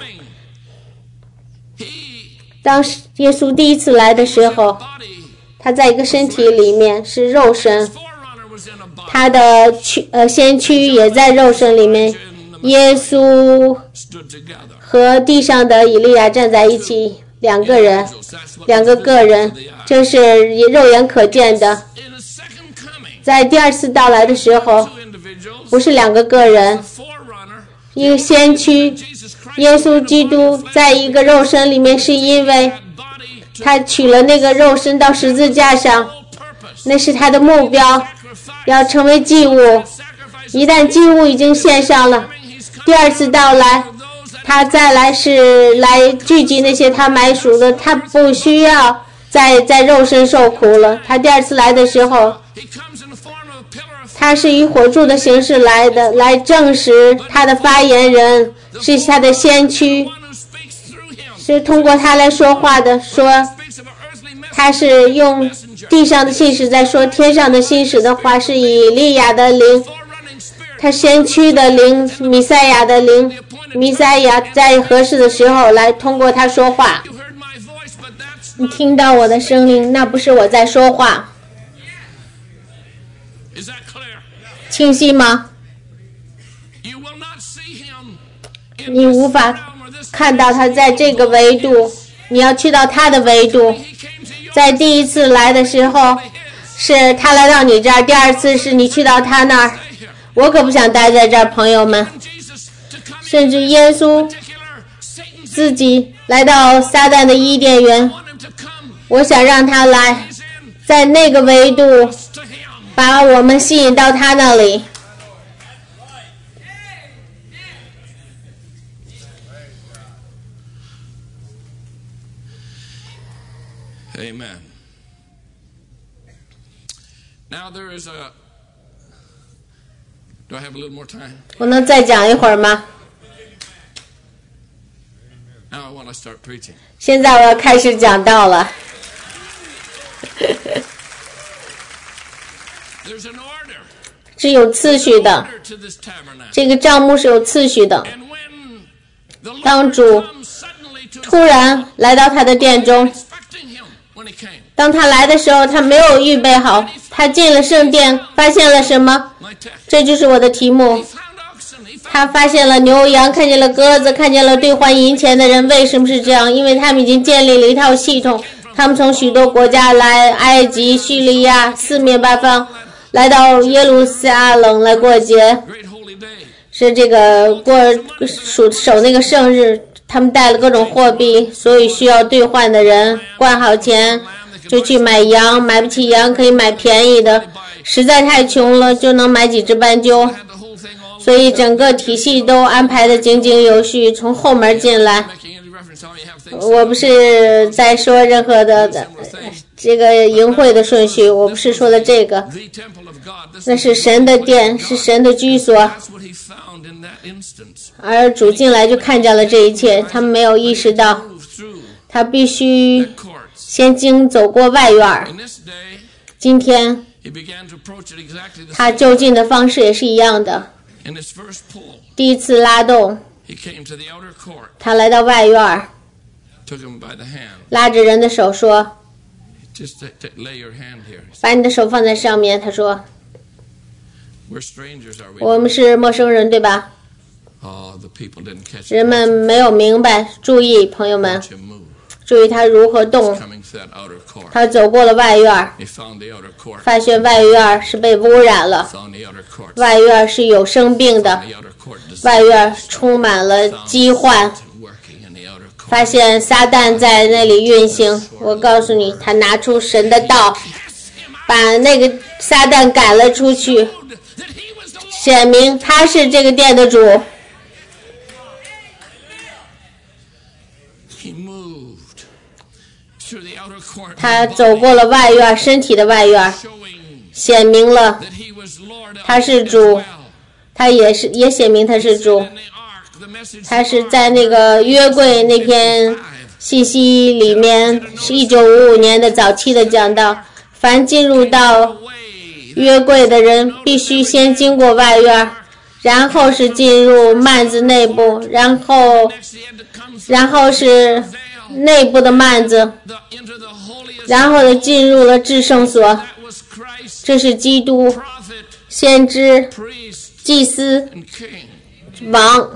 当耶稣第一次来的时候，他在一个身体里面是肉身，他的先驱也在肉身里面。耶稣和地上的以利亚站在一起，两个个人，这是肉眼可见的。在第二次到来的时候，不是两个个人，一个先驱耶稣基督在一个肉身里面，是因为他取了那个肉身到十字架上，那是他的目标，要成为祭物。一旦祭物已经献上了，第二次到来他再来是来聚集那些他买赎的，他不需要在肉身受苦了。他第二次来的时候，他是以火柱的形式来的，来证实他的发言人是他的先驱，是通过他来说话的，说他是用地上的信使在说天上的信使的话，是以利亚的灵，他先驱的灵，弥赛亚的灵，弥赛亚在合适的时候来通过他说话。你听到我的声音，那不是我在说话，清晰吗？你无法看到他在这个维度，你要去到他的维度。在第一次来的时候是他来到你这儿，第二次是你去到他那儿。我可不想待在这儿，朋友们。甚至耶稣自己来到撒旦的伊甸园，我想让他来，在那个维度把我们吸引到他那里。 Amen. Now there is a. Do I have a little more time? 我能再讲一会儿吗？ Now I want to start preaching. 现在我要开始讲道了。 There's an order. 是有次序的， To this tabernacle. 这个帐幕是有次序的。 And when the Lord 当主 comes suddenly to 突然来到他的殿中， expecting him when he came. 当他来的时候，他没有预备好，他进了圣殿，发现了什么？ My text. 这就是我的题目。 He found oxen. He found 他发现了牛羊，看见了鸽子，看见了兑换银钱的人。为什么是这样？因为他们已经建立了一套系统，他们从许多国家来，埃及、叙利亚四面八方，来到耶路撒冷来过节， great holy day. 是这个守那个圣日。他们带了各种货币，所以需要兑换的人灌好钱就去买羊，买不起羊可以买便宜的，实在太穷了就能买几只斑鸠。 Had the whole thing all. 所以整个体系都安排得井井有序，从后门进来。 Making any reference how you have things. 我不是在说任何的这个营会的顺序，我不是说的这个， The temple of God. This 那是神的殿，是神的居所。 That's what he found in that instance. 而主进来就看见了这一切，他们没有意识到， Move through 他必须 courts. 先走过外院。 In this day, 今天 he began to approach it exactly the 他 same. 就近的方式也是一样的。 In his first pull, 第一次拉动， he came to the outer court, 他来到外院， took him by the hand. 拉着人的手说 Just lay your hand here. 把你的手放在上面。他说 We're strangers, are we? 我们是陌生人，对吧？ Oh, the people didn't catch 人 it. 们没有明白，注意，朋友们， Watch him move. 注意他如何动。 Coming through that outer court. 他走过了外院， He found the outer court. 发现外院是被污染了， Found the outer court. 外院是有生病的， The outer court. 外院充满了疾患， Working in the outer court. 发现撒旦在那里运行。我告诉你，他拿出神的道，把那个撒旦赶了出去， That he was the Lord. 显明他是这个殿的主。 He moved through the outer court. 他走过了外院，身体的外院， Showing 显明了 that he was Lord of 他是 as 主 well. 他也显明他是主。 In the ark, the message 他是在那个约柜那篇信息里面是1955年的早期的讲到，凡进入到约柜的人必须先经过外院，然后是进入幔子内部，然后是内部的幔子，然后进入了至圣所。这是基督、先知、祭司、王。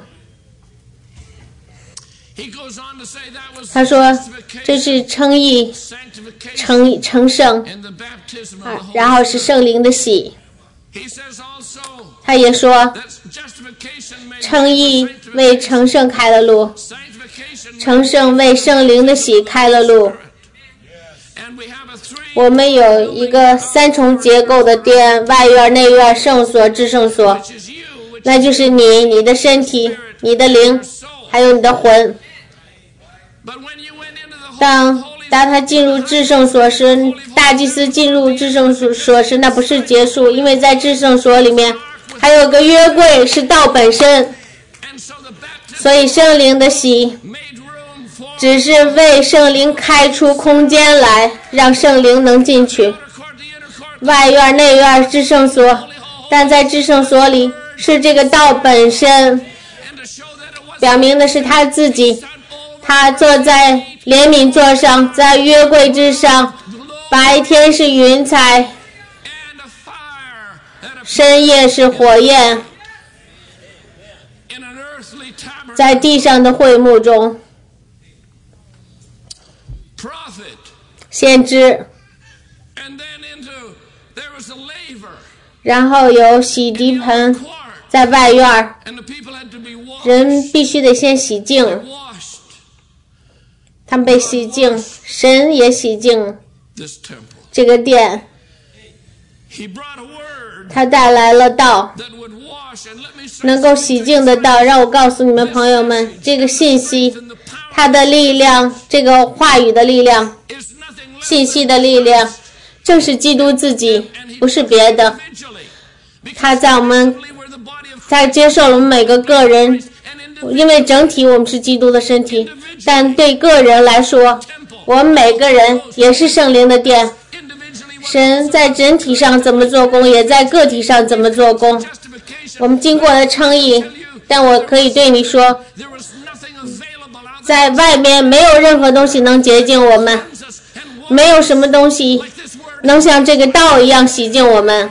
他说这是称义、成圣，然后是圣灵的洗。他也说称义为成圣开了路，成圣为圣灵的洗开了路。我们有一个三重结构的殿，外院、内院、圣所、至圣所，那就是你的身体、你的灵还有你的魂。当他进入至圣所时，大祭司进入至圣所时，那不是结束，因为在至圣所里面还有个约柜，是道本身，所以圣灵的洗只是为圣灵开出空间来，让圣灵能进去。外院、内院、至圣所，但在至圣所里是这个道本身，表明的是他自己。他坐在怜悯座上，在约柜之上，白天是云彩，深夜是火焰，在地上的会幕中，先知，然后有洗涤盆在外院，人必须得先洗净，他们被洗净，神也洗净这个殿。他带来了道，能够洗净的道。让我告诉你们朋友们，这个信息它的力量，这个话语的力量，信息的力量，正是基督自己，不是别的。他接受了我们每个个人，因为整体我们是基督的身体，但对个人来说，我们每个人也是圣灵的殿。神在整体上怎么做工，也在个体上怎么做工。我们经过了称义，但我可以对你说，在外面没有任何东西能洁净我们，没有什么东西能像这个道一样洗净我们。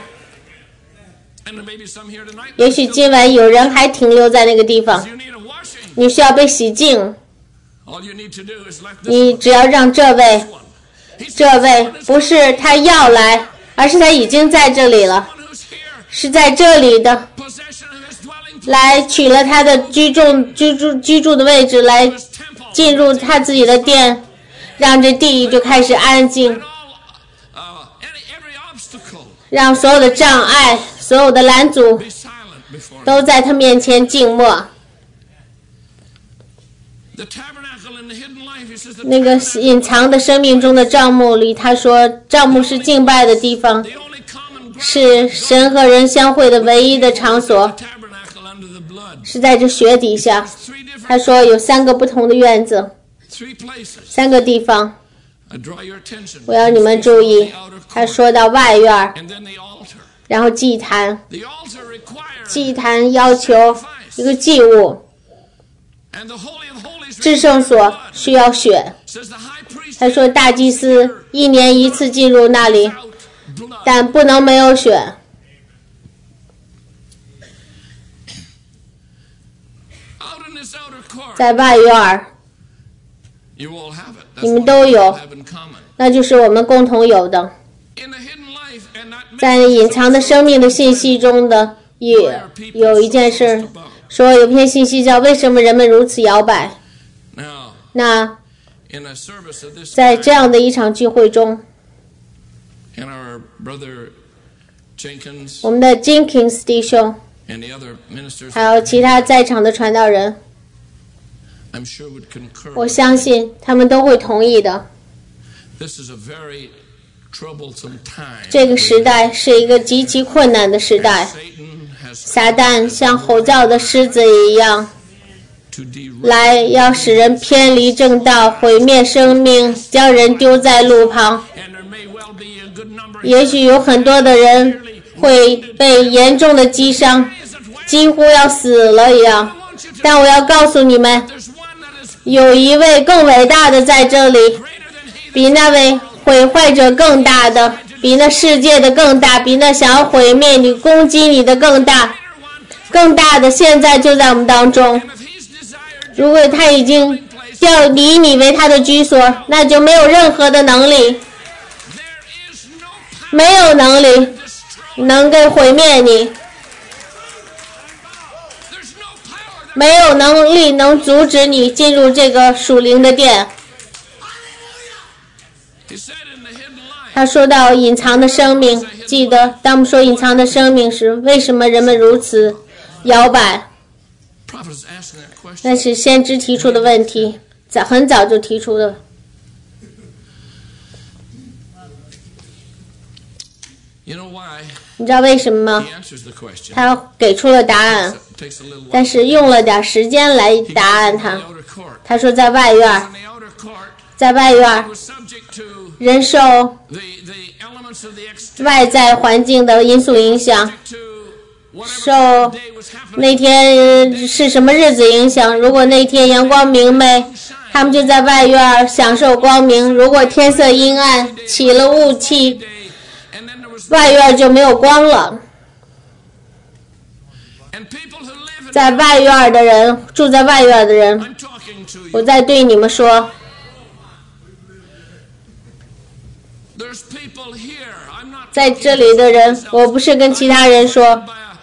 也许今晚有人还停留在那个地方，你需要被洗净。你只要让这位不是他要来，而是他已经在这里了，是在这里的，来取了他的居住的位置，来进入他自己的殿，让这地就开始安静，让所有的障碍、所有的拦阻都在他面前静默。那个隐藏的生命中的帐幕里，他说帐幕是敬拜的地方，是神和人相会的唯一的场所，是在这血底下。他说有3个不同的院子，3个地方，我要你们注意。他说到外院，然后祭坛，祭坛要求一个祭物，至圣所需要血。他说大祭司1年1次进入那里，但不能没有血。在外院你们都有，那就是我们共同有的。在隐藏的生命的信息中的也有一件事，说有篇信息叫为什么人们如此摇摆。那在这样的一场聚会中，我们的 Jenkins 弟兄还有其他在场的传道人，我相信他们都会同意的。这个时代是一个极其困难的时代，撒旦像吼叫的狮子一样， 来要使人偏离正道，毁灭生命，将人丢在路旁。也许有很多的人会被严重的击伤，几乎要死了一样。但我要告诉你们，有一位更伟大的在这里，比那位毁坏者更大的，比那世界的更大，比那想要毁灭你、攻击你的更大的现在就在我们当中。如果他已经要以你为他的居所，那就没有任何的能力，没有能力能够毁灭你，没有能力能阻止你进入这个属灵的殿。他说到隐藏的生命，记得当我们说隐藏的生命时，为什么人们如此摇摆？那是先知提出的问题，很早就提出的。你知道为什么吗？他给出了答案，但是用了点时间来答案他。他说在外院，人受外在环境的因素影响，受那天是什么日子影响。如果那天阳光明媚，他们就在外院享受光明；如果天色阴暗，起了雾气，外院就没有光了。在外院的人，住在外院的人，我在对你们说，在这里的人，我不是跟其他人说，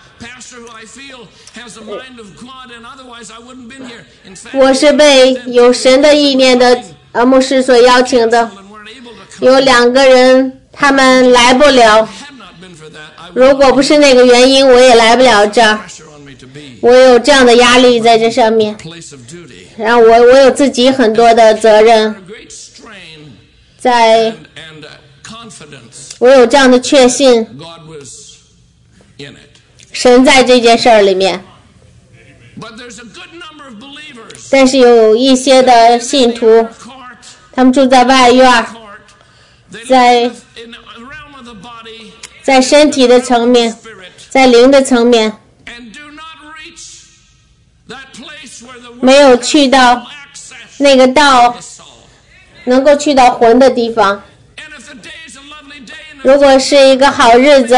我是被有神的意念的牧师所邀请的。有2个人他们来不了，如果不是那个原因，我也来不了这儿。我有这样的压力在这上面，然后我有自己很多的责任，我有这样的确信，神在这件事儿里面。但是有一些的信徒，他们住在外院，在身体的层面，在灵的层面，没有去到那个道能够去到魂的地方。如果是一个好日子，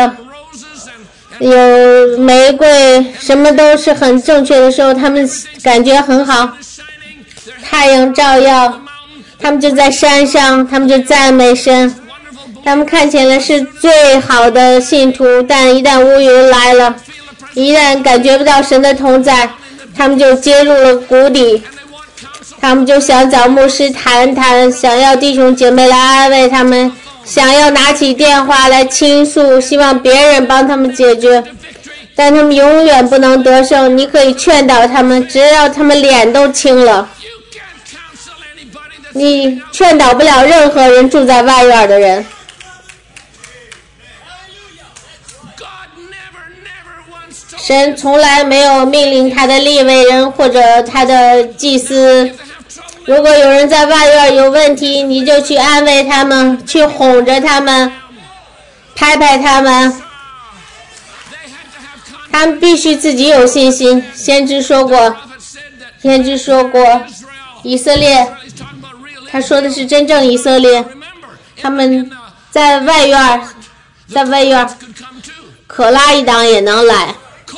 有玫瑰，什么都是很正确的时候，他们感觉很好，太阳照耀，他们就在山上，他们就赞美神，他们看起来是最好的信徒。但一旦乌云来了，一旦感觉不到神的同在，他们就跌入了谷底，他们就想找牧师谈谈，想要弟兄姐妹来安慰他们，想要拿起电话来倾诉，希望别人帮他们解决，但他们永远不能得胜。你可以劝导他们，直到他们脸都青了。你劝导不了任何人住在外院的人。神从来没有命令他的利未人或者他的祭司，如果有人在外院有问题，你就去安慰他们，去哄着他们，拍拍他们，他们必须自己有信心。先知说过，以色列，他说的是真正以色列，他们在外院，可拉一党也能来，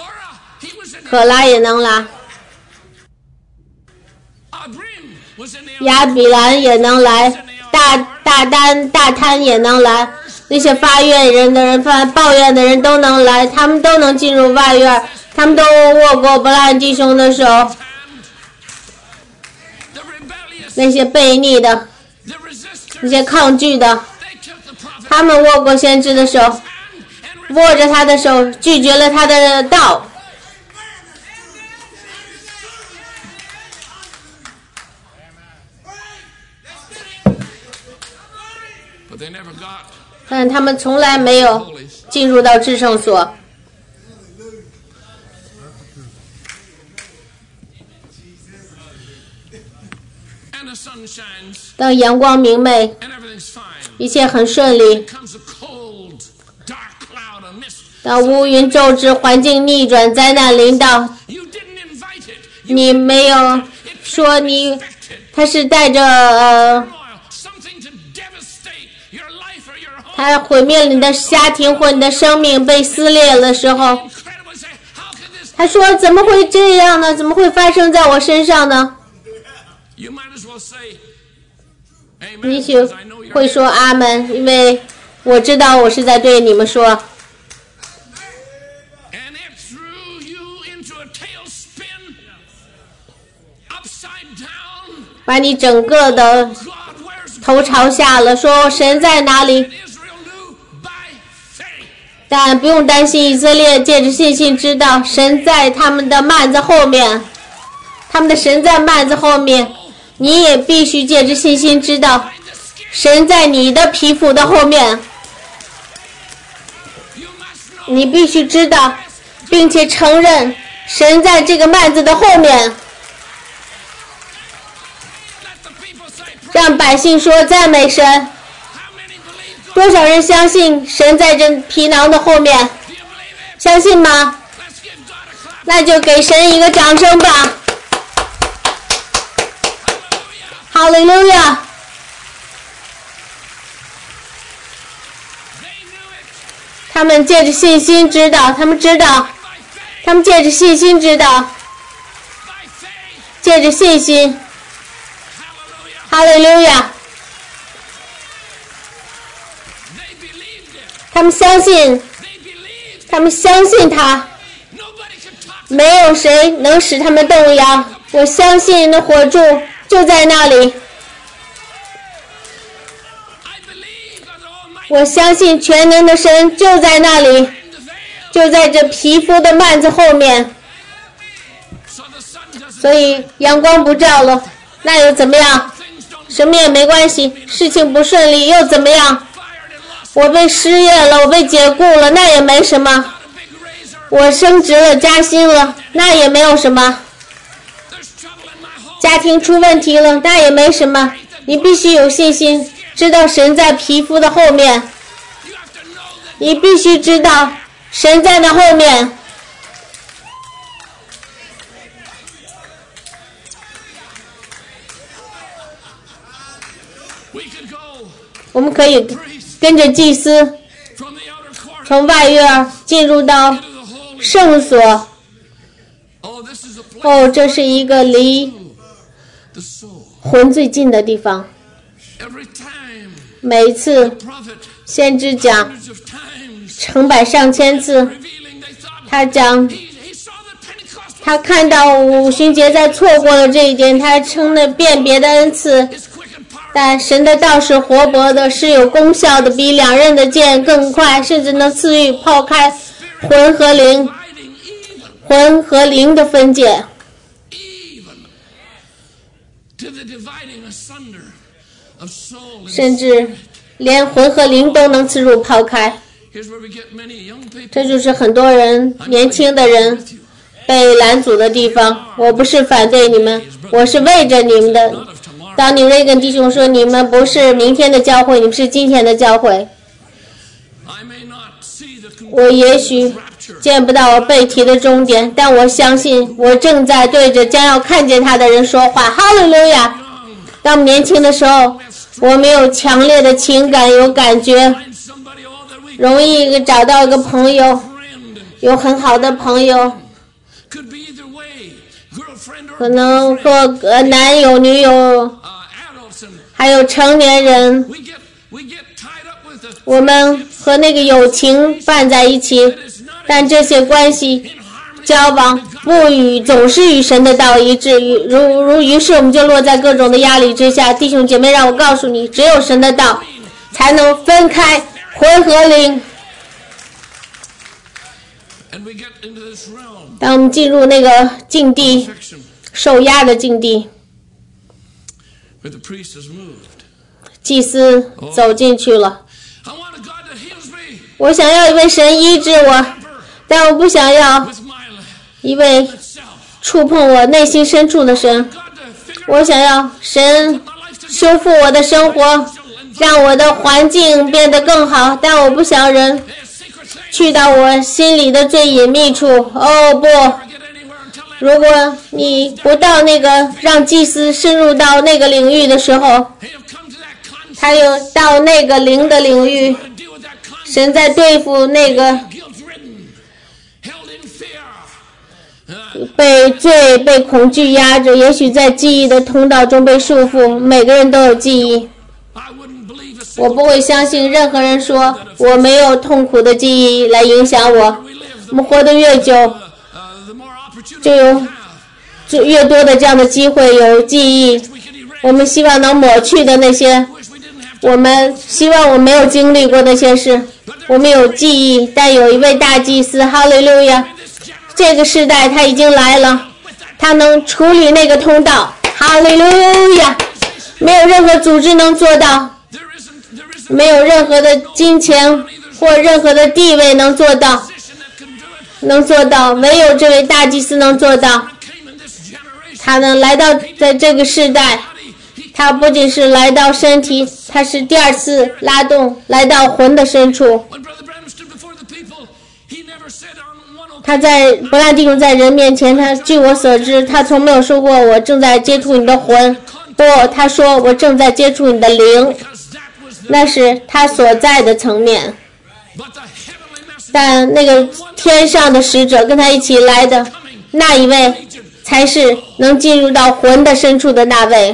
亚比兰也能来，大滩也能来，那些发怨人的人、抱怨的人都能来，他们都能进入外院，他们都握过伯拉罕弟兄的手。那些悖逆的，那些抗拒的，他们握过先知的手，握着他的手，拒绝了他的道。但他们从来没有进入到至圣所。 and the sun shines 当阳光明媚， and everything's fine. 一切很顺利。 Comes a cold, dark cloud of mist. 当乌云骤至，环境逆转，灾难临到， You didn't invite it. 你没有说你，他是带着 Something to devastate your life or your home. 他毁灭了你的家庭或你的生命被撕裂的时候， Incredible. Say, how could this? 他说怎么会这样呢？怎么会发生在我身上呢？ You might as well say, 你 Amen. 许 Because I know you're 会说阿门，因为我知道我是在对你们说。 And it threw you into a tailspin, upside down. 把你整个的 God, where's 头朝下了，说神在哪里？ Israel knew by faith. 但不用担心，以色列借着信心知道神在他们的幔子后面，他们的神在幔子后面。你也必须借着信心知道 Find the skin. 神在你的皮肤的后面。 You must know. 你必须知道，并且承认神在这个幔子的后面。 Let the people say, 让百姓说赞美神。 how many believe God? 多少人相信神在这皮囊的后面？ Do you believe it? 相信吗？ Let's give God a clap. 那就给神一个掌声吧！ Hallelujah. 哈利路亚！ They knew it 他们借着信心知道，他们知道， by faith. 他们借着信心知道， By faith. 借着信心， Hallelujah. 哈利路亚！ They believed it. 他们相信， They believed. 他们相信他， Nobody could talk. 没有谁能使他们动摇。我相信那火柱就在那里， I believe God Almighty 我相信全能的神就在那里， in the veil. 就在这皮肤的幔子后面。 So the sun doesn't. 所以阳光不照了，那又怎么样？ Things don't 什么也没关系，事情不顺利又怎么样？ fired and lost. 我被失业了，我被解雇了，那也没什么。 A big razor. 我升职了，加薪了，那也没有什么。 There's trouble in my home. 家庭出问题了，那也没什么。你必须有信心，知道神在皮肤的后面。 You have to know that 你必须知道神在那后面。 we could go 我们可以跟着祭司 from the outer court 从外院进入到 to the holy. 圣所。 Oh, this is a place 哦，这是一个离 the soul. 魂最近的地方。 Every time 每一次 prophet 先知讲 hundreds of times 成百上千次， revealing they thought 他讲 he saw that Pentecost 他看到五旬节在错过了这一点，他称那辨别的恩赐。 is quick and powerful. 但神的道是活泼的，是有功效的，比两刃的剑更快，甚至能刺愈、抛开魂和灵， Dividing even 魂和灵的分界， to the dividing asunder of soul and 甚至连魂和灵都能刺入、抛开。 here's where we get many young people 这就是很多人年轻的人 with you. 被拦阻的地方。我不是反对你们，我是为着你们的。 Not of tomorrow. 当你瑞根弟兄说你们不是明天的教会，你们是今天的教会， I may not see the 我也许 rapture. 见不到我被提的终点，但我相信我正在对着将要看见他的人说话。哈利路亚！当我们年轻的时候，我们有强烈的情感，有感觉， Find somebody all that we 容易找到一个朋友， friend and 有很好的朋友， could be either way, girlfriend or 可能 boyfriend. 和男友、女友， Adults and 还有成年人， we get tied up with the 我们和那个友情拌在一起， that is not 但这些关系 in harmony. 交往总是与神的道一致，于是我们就落在各种的压力之下。弟兄姐妹，让我告诉你，只有神的道才能分开魂和灵。 And we get into this realm 当我们进入那个境地， section 受压的境地， where the priest is moved. 祭司走进去了。 I want a God that heals me 我想要一位神医治我，但我不想要 with my 一位 self. 触碰我内心深处的神。 God to figure 我想要神修复我的生活，让我的环境变得更好，但我不想人去到我心里的最隐秘处。哦不，如果你不到那个让祭司深入到那个领域的时候，他又到那个灵的领域，神在对付那个被罪被恐惧压着，也许在记忆的通道中被束缚。每个人都有记忆，我不会相信任何人说我没有痛苦的记忆来影响我。我们活得越久，就有越多的这样的机会有记忆。我们希望能抹去的那些，我们希望我没有经历过那些事。我们有记忆，但有一位大祭司，哈利路亚！这个时代他已经来了，他能处理那个通道，哈利路亚！没有任何组织能做到，没有任何的金钱或任何的地位能做到，唯有这位大祭司能做到。他能来到在这个时代，他不仅是来到身体，他是第二次拉动来到魂的深处。他在伯兰弟兄在人面前，他据我所知，他从没有说过我正在接触你的魂，不，他说我正在接触你的灵，那是他所在的层面。但那个天上的使者跟他一起来的那一位，才是能进入到魂的深处的那位。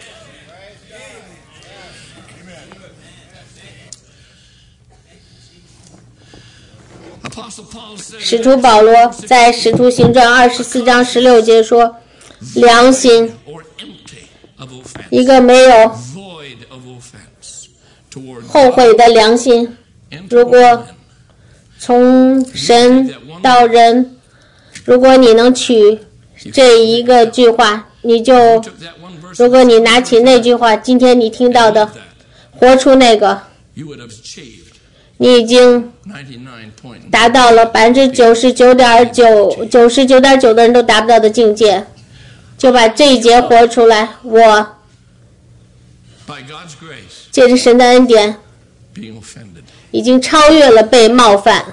使徒保罗在使徒行传24章16节说，良心，一个没有后悔的良心，如果从神到人，如果你能取这一个句话，如果你拿起那句话，今天你听到的，活出那个，你已经达到了99.9%的人都达不到的境界，就把这一节活出来。我借着神的恩典，已经超越了被冒犯。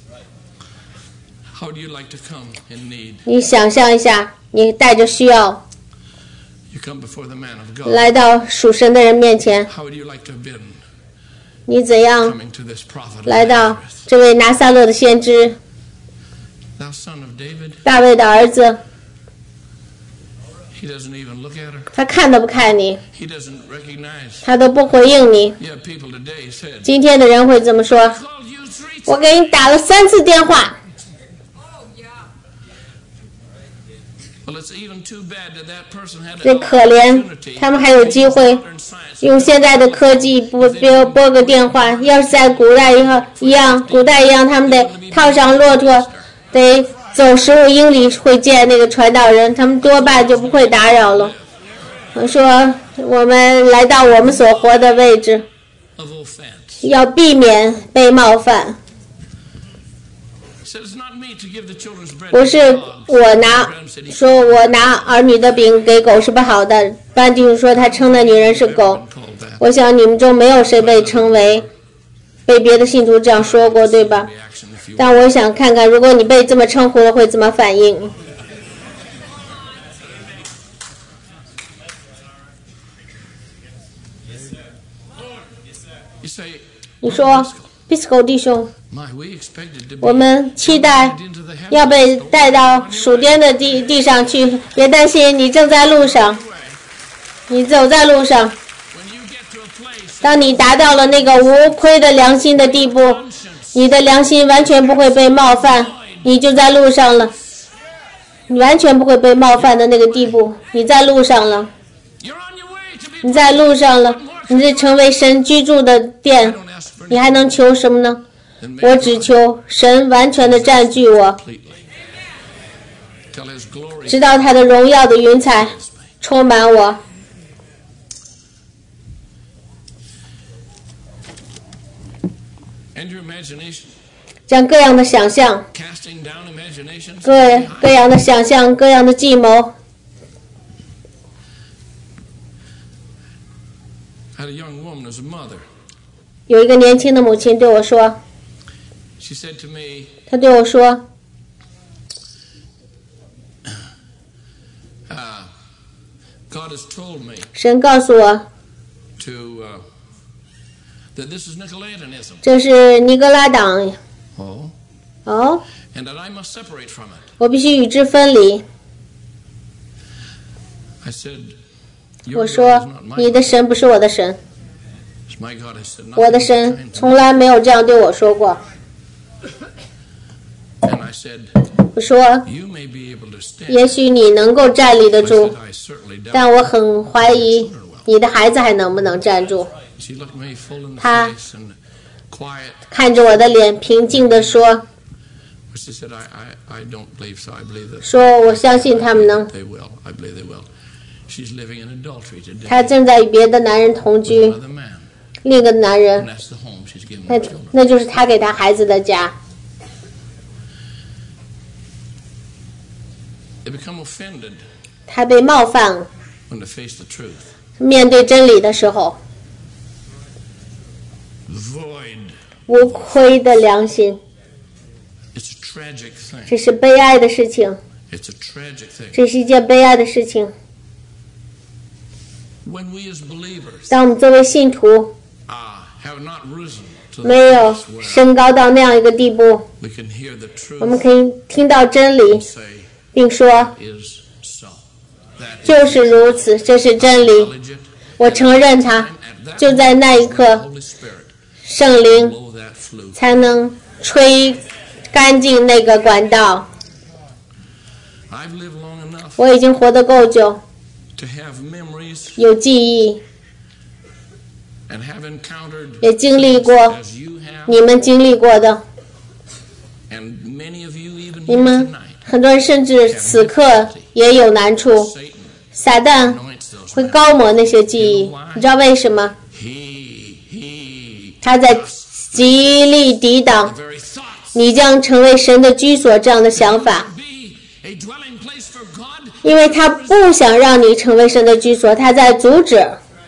你想象一下，你带着需要来到属神的人面前，你怎样来到这位拿撒勒的先知，大卫的儿子？他看都不看你，他都不回应你。今天的人会怎么说？我给你打了3次电话。这可怜，他们还有机会用现在的科技拨个电话。要是在古代一样，他们得套上骆驼，得走15英里会见那个传道人，他们多半就不会打扰了。我说我们来到我们所活的位置，要避免被冒犯。不是我拿儿女的饼给狗是不好的。班弟兄说他称那女人是狗，我想你们中没有谁被别的信徒这样说过，对吧？但我想看看，如果你被这么称呼了，会怎么反应？你说 Bisco 弟兄，我们期待要被带到属天的地上去，别担心，你正在路上，你走在路上。当你达到了那个无愧的良心的地步，你的良心完全不会被冒犯，你就在路上了。你完全不会被冒犯的那个地步，你在路上了，你在路上了，你是成为神居住的殿，你还能求什么呢？我只求神完全的占据我，直到他的荣耀的云彩充满我。将各样的想象，各样的想象，各样的计谋， had a young woman as a mother. 有一个年轻的母亲对我说， She said to me, 她对我说， God has told me 神告诉我， to that this is Nicolaitanism. 这是尼格拉党。 Oh. 哦， And that I must separate from it. 我必须与之分离。 I said, 我 Your God is 说 not， my 你的神不是我的神， God. My God has said 我 nothing 的 of the 神 kind to 从 me. 来没有这样对我说过。 And I said, 我说， You may be able to stand. 也许你能够站立得 I 住 said,，I certainly doubt. 但我很怀疑你的孩子还能不能站住。 She looked me full in the 他 face and quiet. 看着我的脸，平静地说 She said, I don't believe so. I believe that 说我相信他们能。 they will. I believe they will. She's living in adultery today 他正在与别的男人同 with 居， another man. 另一个男人 And，that's the home she's given 那 her children. 那就是他给他孩子的家。 They become offended 他被冒犯， when they face the truth. 面对真理的时候， Void. 无愧的良心， It's a tragic thing. 这是悲哀的事情， It's a tragic thing. 这是一件悲哀的事情。 When we as believers 当我们作为信徒 have not risen to 没 the 有 place where 升高到那样一个地步， we can hear the 我们 truth 可以听到真理， and say, 并说 is so. That 就是如此，这是真理， acknowledge it. 我承认它。 At that 就在那一 the 刻， Holy Spirit 圣灵 blow that flute. 才能吹干净那个管道。 I've lived long enough 我已经活得够久， to have memories 有记忆， and have encountered 也经历过 as you have, 你们经历过的。 and many of you even 你 here 们 tonight. 很多人甚至此刻也有难处。 Satan 撒旦 anoints those 会 men. 高摩那些记忆，你知道为什么？ He 他在极力抵挡 the very thoughts 你将成为神的居所这样的想法， be a dwelling place for God. 因为他不想让你成为神的居所，他在阻止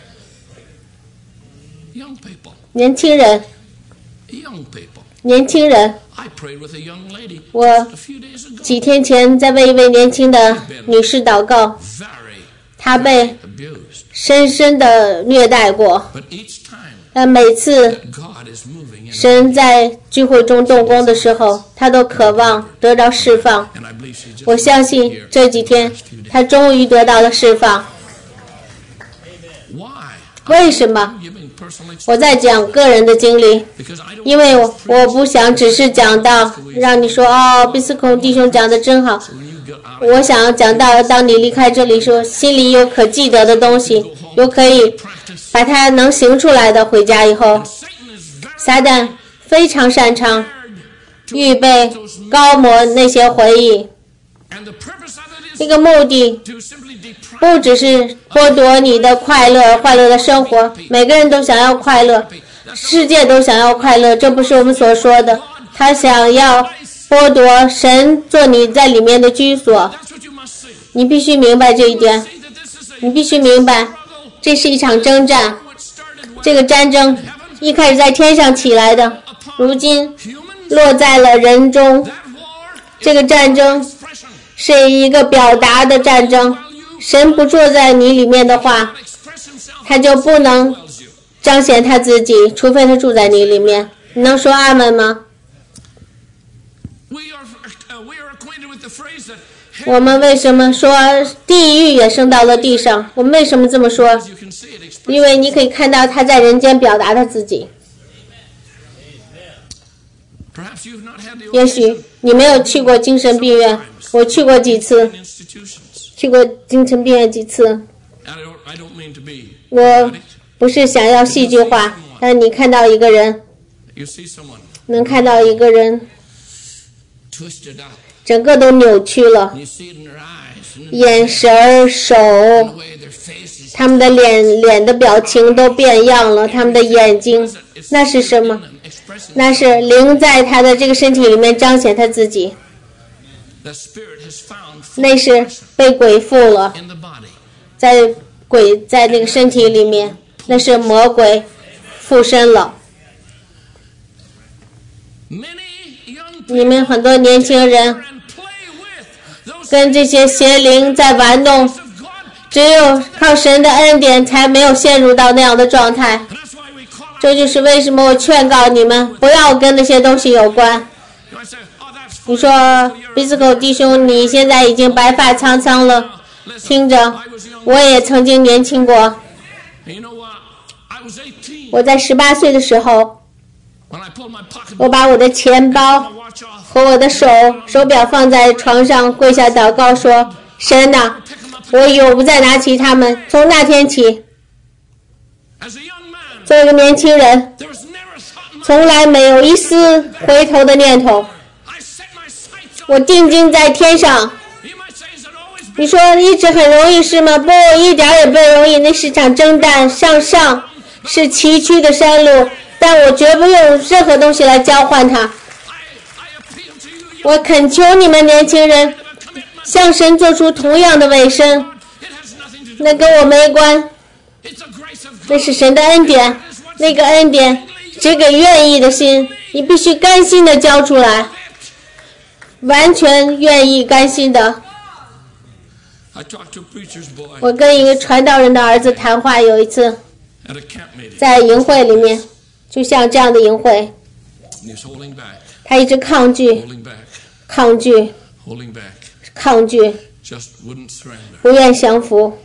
Young people, 年轻人。 young people. 年轻人， I prayed with a young lady 我 just a few days ago. 几天前在为一位年轻的女士祷告， Very 她被 abused. 深深的虐待过， But each time 但每次 God is moving in, 神在聚会中动工的时候，她都渴望得到释放。 and I believe she just 我相信这几天她终于得到了释放。 why? 为什么？ Giving personal 我在讲个人的经历， because I don't 因为我不想只是讲到让你说哦，毕斯孔弟兄讲的真好。 when you get out 我想要讲到，当你离开这里说，心里有可记得的东西，有可以 practice. 把它能行出来的，回家以后， Satan is very 撒旦非常擅长 hard to 预备高摩那些回忆， and the purpose of it 这 is 个目的 to simply deprive 不只是剥夺你的快乐的生活，每个人都想要快乐，世界都想要快乐，这不是我们所说的。他想要剥夺神做你在里面的居所， That's what you must see. 你必须明白这一点， See that this is a 你必须明白，这是一场征战。 what started when 这个战争一开始在天上起来的，如今 humans 落在了人中。 that war 这个战争 expression 是一个表达的战争。神不坐在你里面的话， express himself 他就不能 tells you. 彰显他自己，除非他住在你里面。你能说阿门吗？ We are acquainted with the phrase that 我们为什么说地狱也升到了地上？我们为什么这么说？ you can see it expressed. 因为你可以看到他在人间表达他自己。 Perhaps you've not had the 也许你没有去过精神病院，我去过几次， institutions. 去过精神病院几次。 I don't mean to be 我 dramatic. 不是想要戏剧化，但你看到一个人， You see someone 能看到一个人 twisted up. 整个都扭曲了， You see it in their eyes and in 眼神儿、手， the way their face is 他们的脸的表情都变样了，他们的眼睛，那是什么？ expressing 那是灵在他的这个身体里面彰显他自己， the spirit has found 那是被鬼附了， in the body. 在那个身体里面， 那是魔鬼附身了。你们很多年轻人跟这些邪灵在玩弄，只有靠神的恩典才没有陷入到那样的状态。这就是为什么我劝告你们不要跟那些东西有关。你说比斯口弟兄，你现在已经白发苍苍了，听着，我也曾经年轻过。我在18岁的时候，我把我的钱包和我的手表放在床上，跪下祷告说，神哪，我永不再拿起它们。从那天起，作为一个年轻人，从来没有一丝回头的念头。我定睛在天上。你说一直很容易是吗？不，一点也不容易，那是场征战，上是崎岖的山路，但我绝不用任何东西来交换它。我恳求你们年轻人向神做出同样的委身，那跟我没关，那是神的恩典，那个恩典只给愿意的心，你必须甘心的交出来，完全愿意甘心的。我跟一个传道人的儿子谈话，有一次在营会里面，就像这样的营会，他一直抗拒，不愿降服。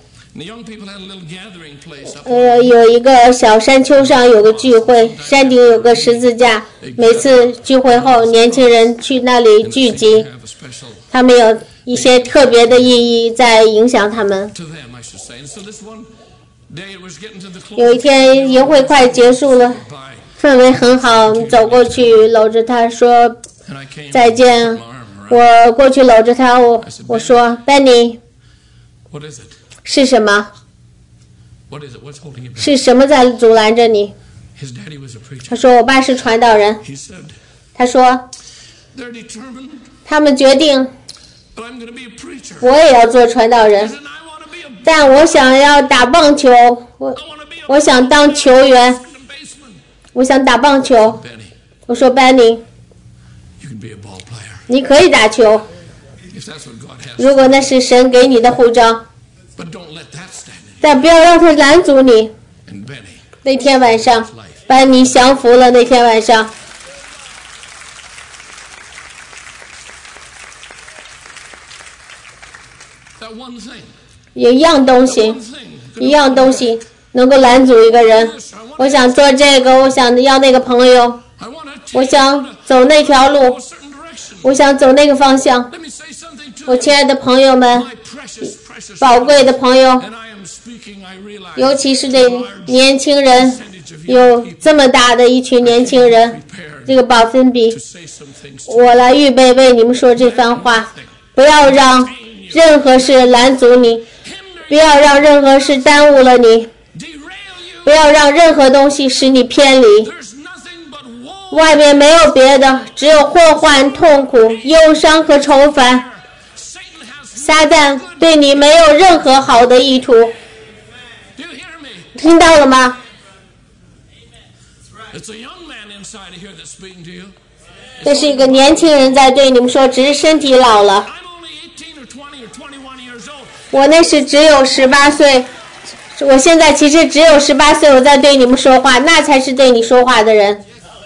有一个小山丘上有个聚会，山顶有个十字架，每次聚会后年轻人去那里聚集，他们有一些特别的意义在影响他们。有一天营会快结束了，氛围很好，走过去搂着他说再见。我过去搂着他，我说 Benny， 是什么？是什么在阻拦着你？他说我爸是传道人。他说他们决定我也要做传道人，但我想要打棒球，我想当球员，我想打棒球。我说 Benny， 你可以打球，如果那是神给你的护照，但不要让他拦阻你。那天晚上班尼降服了。那天晚上有一样东西能够拦阻一个人。我想做这个，我想要那个朋友，我想走那条路，我想走那个方向。我亲爱的朋友们，宝贵的朋友，尤其是对年轻人，有这么大的一群年轻人，这个百分比，我来预备为你们说这番话。不要让任何事拦阻你，不要让任何事耽误了你，不要让任何东西使你偏离。外面没有别的，只有祸患、痛苦、忧伤和愁烦。撒旦对你没有任何好的意图，听到了吗？这是一个年轻人在对你们说，只是身体老了。我那时只有18岁，我现在其实只有18岁，我在对你们说话，那才是对你说话的人。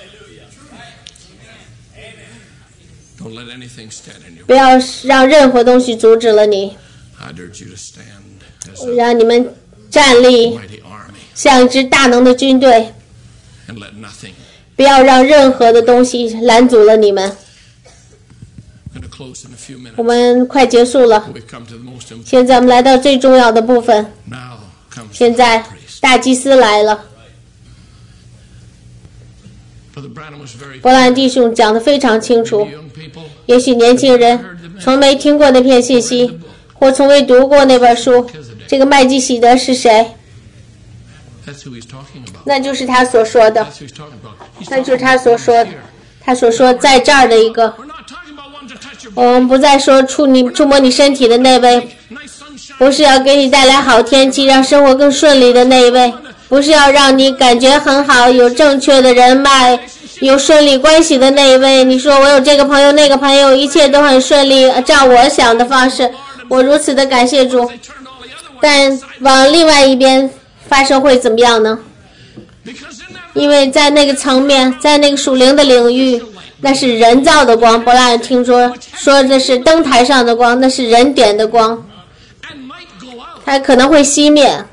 不要让任何东西阻止了你，让你们站立，像一支大能的军队，不要让任何的东西拦阻了你们。我们快结束了，现在我们来到最重要的部分。现在大祭司来了。伯兰弟兄讲得非常清楚，也许年轻人从没听过那篇信息，或从未读过那本书。这个麦基洗德是谁？那就是他所说的，他所说在这儿的一个。我们不再说触摸你身体的那位，不是要给你带来好天气让生活更顺利的那一位， 不是要让你感觉很好，有正确的人脉，有顺利关系的那一位。你说我有这个朋友那个朋友，一切都很顺利，照我想的方式，我如此的感谢主。但往另外一边发生会怎么样呢？因为在那个层面，在那个属灵的领域，那是人造的光。伯拉听说的是灯台上的光，那是人点的光，它可能会熄灭。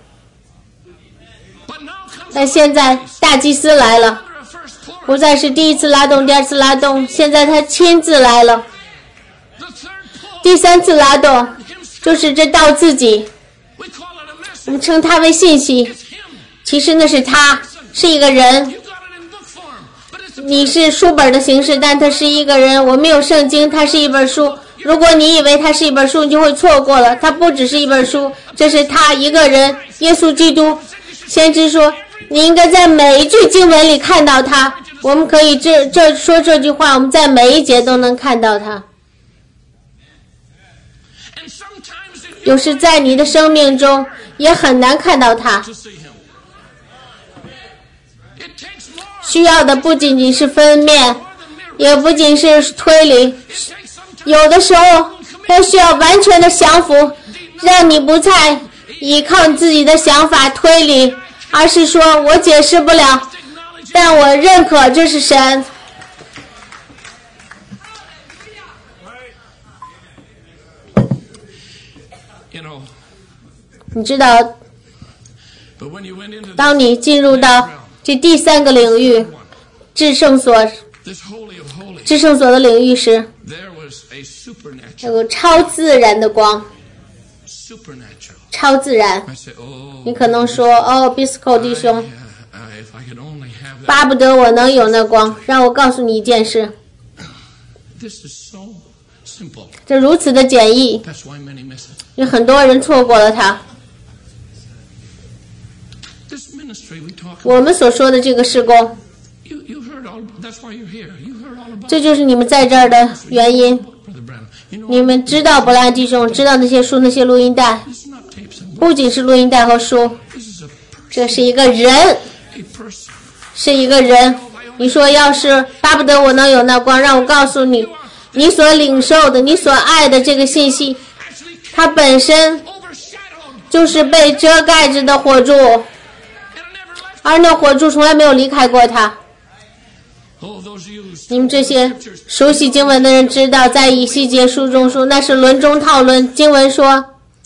但现在大祭司来了，不再是第一次拉动第二次拉动，现在他亲自来了。第三次拉动就是这道自己，我们称他为信息，其实那是他，是一个人。你是书本的形式，但他是一个人。我们有圣经，它是一本书。如果你以为它是一本书，你就会错过了。它不只是一本书，这是他一个人，耶稣基督。先知说你应该在每一句经文里看到他。我们可以说这句话，我们在每一节都能看到他。有时在你的生命中也很难看到他。需要的不仅仅是分辨，也不仅是推理，有的时候它需要完全的降服，让你不再依靠你自己的想法推理，而是说我解释不了，但我认可这是神。你知道，当你进入到这第三个领域，至圣所的领域时，有个超自然的光，超自然。你可能说，哦 Bisco 弟兄，巴不得我能有那光。让我告诉你一件事，这如此的简易，有很多人错过了它。我们所说的这个事工，这就是你们在这儿的原因。你们知道伯兰弟兄，知道那些书那些录音带，不仅是录音带和书，这是一个人，是一个人。你说要是巴不得我能有那光，让我告诉你，你所领受的你所爱的这个信息，它本身就是被遮盖着的火柱，而那火柱从来没有离开过它。你们这些熟悉经文的人知道，在以西结书中说，那是轮中套轮。经文说，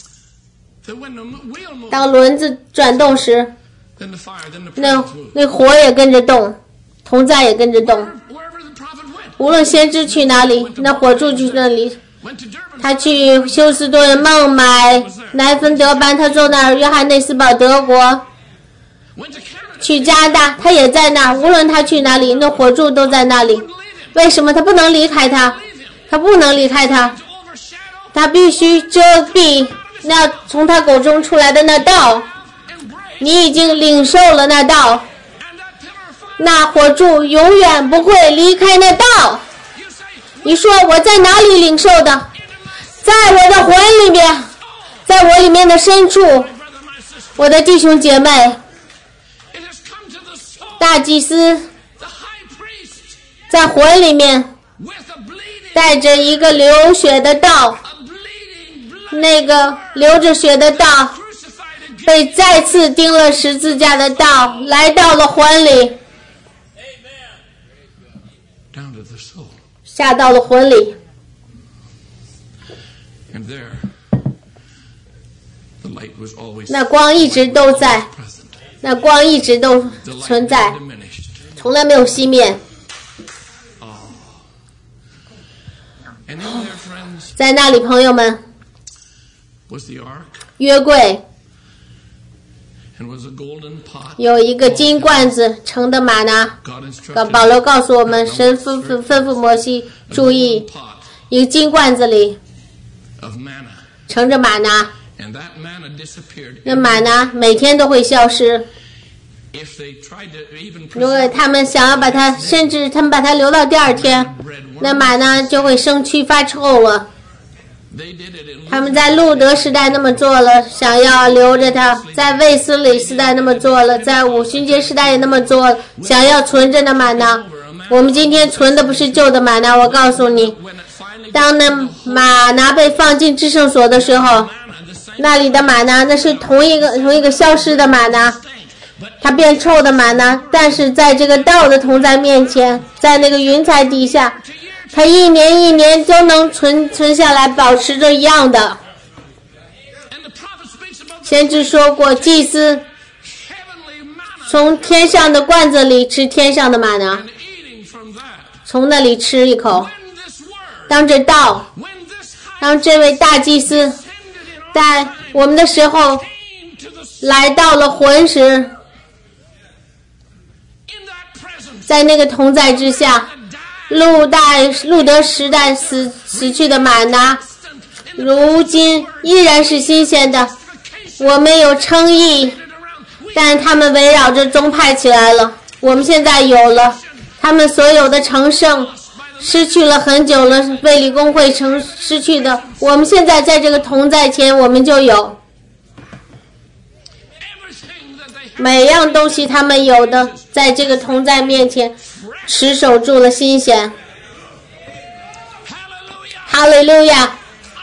当轮子转动时，那火也跟着动，同在也跟着动。无论先知去哪里，那火柱去那里。他去休斯顿、孟买、莱芬德班，他坐那儿；约翰内斯堡，德国。去加拿大，他也在那儿。无论他去哪里，那火柱都在那里。为什么他不能离开他？他不能离开他，他必须遮蔽那从他口中出来的那道。你已经领受了那道，那火柱永远不会离开那道。你说我在哪里领受的？在我的魂里面，在我里面的深处。我的弟兄姐妹，大祭司在魂里面带着一个流血的道，那个流着血的道被再次钉了十字架的道来到了魂里，下到了魂里。那光一直都在，那光一直都存在，从来没有熄灭。在那里，朋友们，约柜有一个金罐子盛的玛拿。保罗告诉我们，神吩咐摩西注意，一个金罐子里盛着玛拿，那玛拿每天都会消失。如果他们想要把它，甚至他们把它留到第二天，那玛拿就会生蛆发臭了。 他们在路德时代那么做了，想要留着它；在卫斯理时代那么做了，在五旬节时代也那么做了，想要存着的玛拿。我们今天存的不是旧的玛拿，我告诉你，当那玛拿被放进至圣所的时候，那里的玛拿那是同一个消失的玛拿，它变臭的玛拿，但是在这个道的同在面前，在那个云彩底下，它一年一年都能存下来，保持着一样的。先知说过，祭司从天上的罐子里吃天上的玛拿，从那里吃一口。当这道，当这位大祭司在我们的时候来到了魂时，在那个同在之下，路德时代死去的玛拿，如今依然是新鲜的。我们有称义，但他们围绕着宗派起来了。我们现在有了他们所有的成圣，失去了很久了，卫理公会失去的。我们现在在这个同在前，我们就有每样东西，他们有的，在这个同在面前持守住了新鲜。哈利路亚！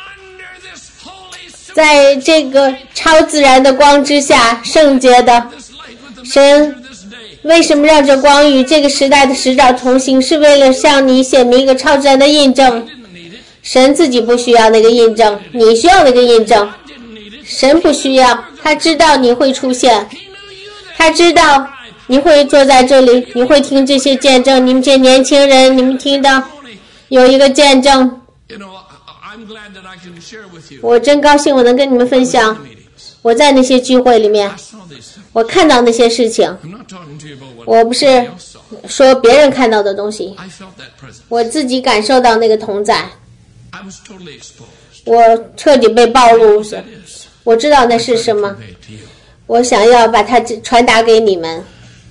在这个超自然的光之下，圣洁的神为什么让这光与这个时代的使者同行？是为了向你显明一个超自然的印证。神自己不需要那个印证，你需要那个印证。神不需要，他知道你会出现，他知道你会坐在这里，你会听这些见证。你们这年轻人，你们听到有一个见证，我真高兴我能跟你们分享。我在那些聚会里面，我看到那些事情，我不是说别人看到的东西，我自己感受到那个同在，我彻底被暴露，我知道那是什么，我想要把它传达给你们。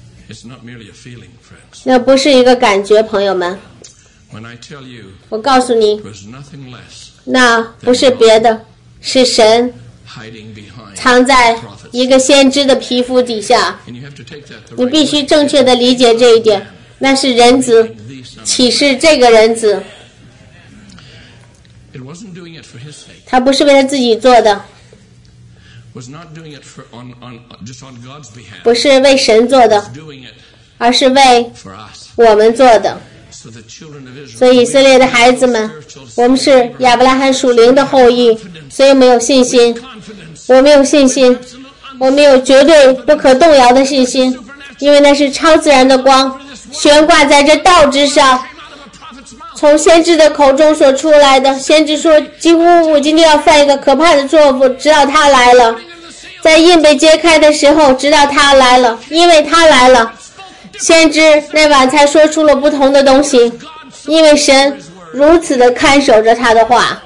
那不是一个感觉，朋友们，我告诉你，那不是别的，是神藏在一个先知的皮肤底下。你必须正确的理解这一点，那是人子启示这个人子，他不是为了自己做的，不是为神做的，而是为我们做的。所以以色列的孩子们，我们是亚伯拉罕属灵的后裔，所以我们有信心，我们有信心，我们有绝对不可动摇的信心，因为那是超自然的光悬挂在这道之上，从先知的口中所出来的。先知说，几乎我今天要犯一个可怕的错误，直到他来了。在印被揭开的时候，直到他来了，因为他来了，先知那晚才说出了不同的东西，因为神如此的看守着他的话。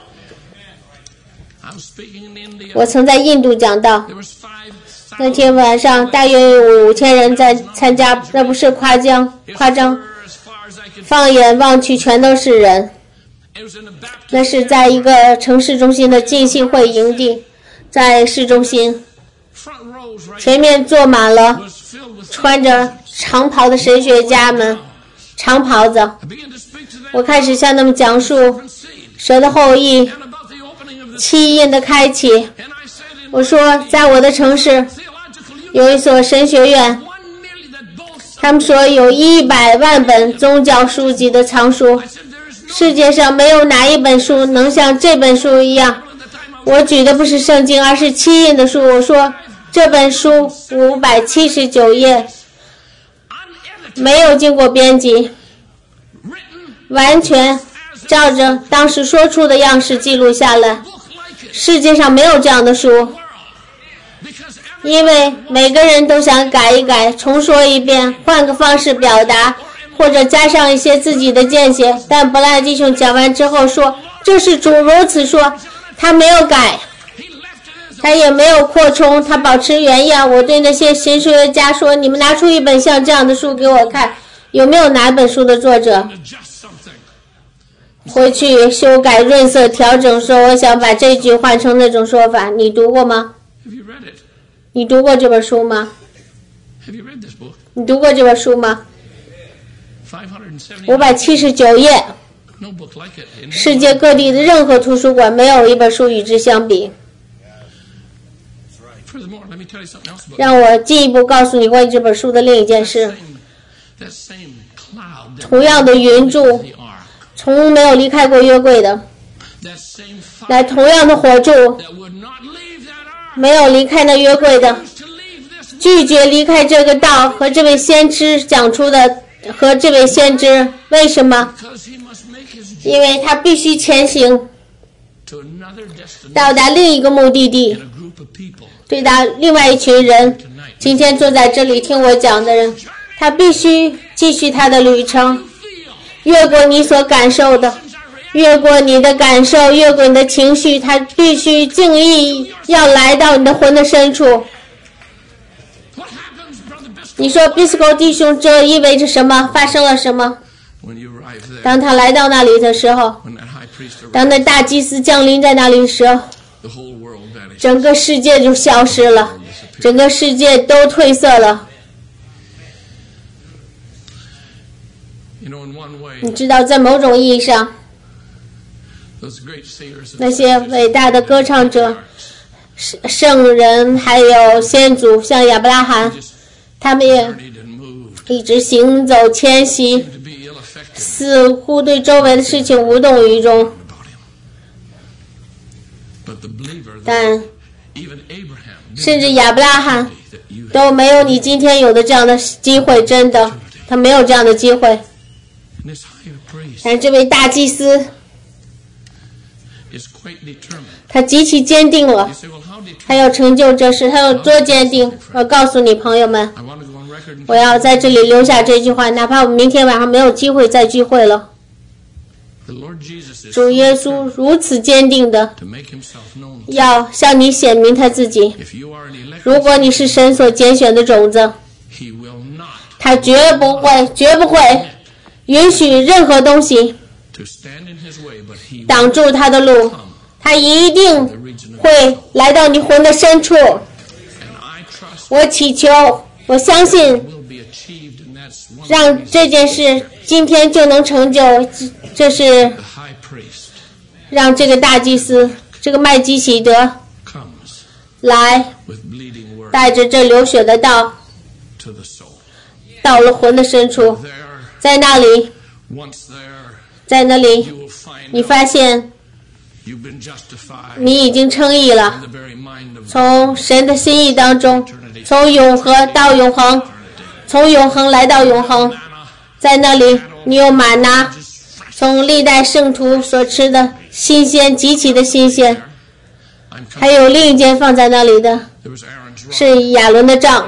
我曾在印度讲到，那天晚上大约有5000人在参加，那不是夸张，放眼望去全都是人。那是在一个城市中心的浸信会营地，在市中心，前面坐满了穿着长袍的神学家们，长袍子。我开始向他们讲述蛇的后裔7印的开启。我说，在我的城市有一所神学院，他们说有100万本宗教书籍的藏书，世界上没有哪一本书能像这本书一样。我举的不是圣经，而是7印的书。我说这本书579页，没有经过编辑，完全照着当时说出的样式记录下来。世界上没有这样的书，因为每个人都想改一改，重说一遍，换个方式表达，或者加上一些自己的见解。但伯拉弟兄讲完之后说，这是主如此说，他没有改，他也没有扩充，他保持原样。我对那些神学家说，你们拿出一本像这样的书给我看，有没有哪本书的作者回去修改、润色、调整，说我想把这句换成那种说法。你读过吗？ Have you read it? 你读过这本书吗？ Have you read this book? 你读过这本书吗 579. ？579页， No book like it. In 世界各地的任何图书馆没有一本书与之相比。 Furthermore, let me tell you something else about 让我进一步告诉你关于这本书的另一件事： that same cloud that 同样的云柱 the ark, 从没有离开过约柜的， that same fire 来同样的火柱 that would not leave that ark, 没有离开那约柜的， to leave this 拒绝离开这个道和这位先知讲出的和这位先知，为什么？ because he must make his journey 因为他必须前行 to another destination 到达另一个目的地 in，a group of people. 对达另外一群人。今天坐在这里听我讲的人，他必须继续他的旅程， Feel 越过你所感受的，越过你的感受，越过你的情绪，他必须尽力要来到你的魂的深处。 what happens, Brother Biscuit, 你说 Bisco 弟兄，这意味着什么？发生了什么？ when you arrive there, 当他来到那里的时候， when that high priest arrives, 当那大祭司降临在那里时， the whole world vanishes. 整个世界就消失了，整个世界都褪色了。 You know, in one way, 你知道，在某种意义上， those great singers and 那些伟大的歌唱者、圣人还有先祖，像亚伯拉罕， just 他们也 journeyed and moved 一直行走迁徙， to be ill-affected 似乎对周围的事情无动于衷。 about him. But the believer, 但 even Abraham, 甚至亚伯拉罕 that you 都没有你今天有的这样的机会，真的，他没有这样的机会。 and this high priest 但这位大祭司， is quite determined. 他极其坚定了 You，say, well, how determined? 他要成就这事，他有多坚定？我告诉你，朋友们， I want to go on record and 我要在这里留下这句话，哪怕我们明天晚上没有机会再聚会了。 the Lord Jesus is 主耶稣如此坚定的 to make himself known. 要向你显明他自己。 If you are an elect, 如果你是神所拣选的种子， he will not 他绝不会允许任何东西 to stand in his way, but he will 挡住他的路，他一定 the region of 会来到你魂的深处。 and I trust 我祈求，我相信， will be achieved, and that's one 让这件事今天就能成就。这是 the high priest 让这个大祭司，这个麦基洗德 comes 来 with bleeding word 带着这流血的道， to the soul. 到了魂的深处， There, 在那里， once there, 在那里， you will find 你 out 发现 you've been justified 你已经称义了。 in the very mind of 从神的心意当中，从永恒到永恒， eternity. 从永恒来到永恒， Manna 在那里你有玛拿， is fresh. 从历代圣徒所吃的新鲜，极其的新鲜。 I'm 还 coming. 有另一件放在那里的 There was Aaron's rod. 是亚伦的杖，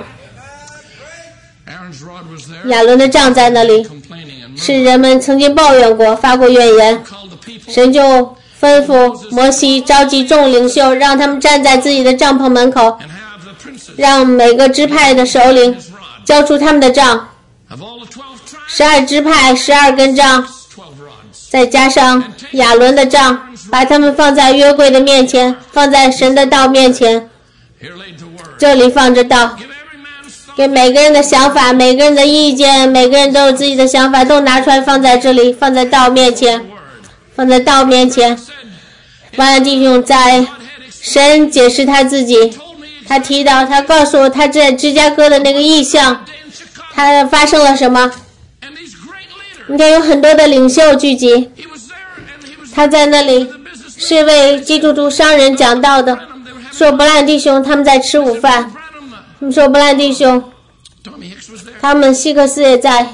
Aaron's rod was there. 亚伦的杖在那里， Complaining and 是人们曾经抱怨过、发过怨言， called the people 神就吩咐摩西召集众领袖，让他们站在自己的帐篷门口， and have the princes 让每个支派的首领 his rod. 交出他们的杖。 Of all the 12 tribes, 12支派12根杖， 12 rods. 再加上亚伦的杖，把他们放在约柜的面前，放在神的道面前。 Here laid the word. 这里放着道， Give every man's thought 给每个人的想法、每个人的意见，每个人都有自己的想法，都拿出来放在这里，放在道面前， word. 放在道面前。 Said, 万安弟兄在神解释他自己， told me 他提到，他告诉我他在芝加哥的那个意象， in Chicago, 他发生了什么？ and these great leaders. 你看有很多的领袖聚集， He was there, and he was 他在那里 the business. 是为基督徒商人讲道的， They were having 说伯兰弟兄他们在吃午饭， Branham. 他们说伯兰弟兄 Tommy Hicks was there. 他们希克斯也在，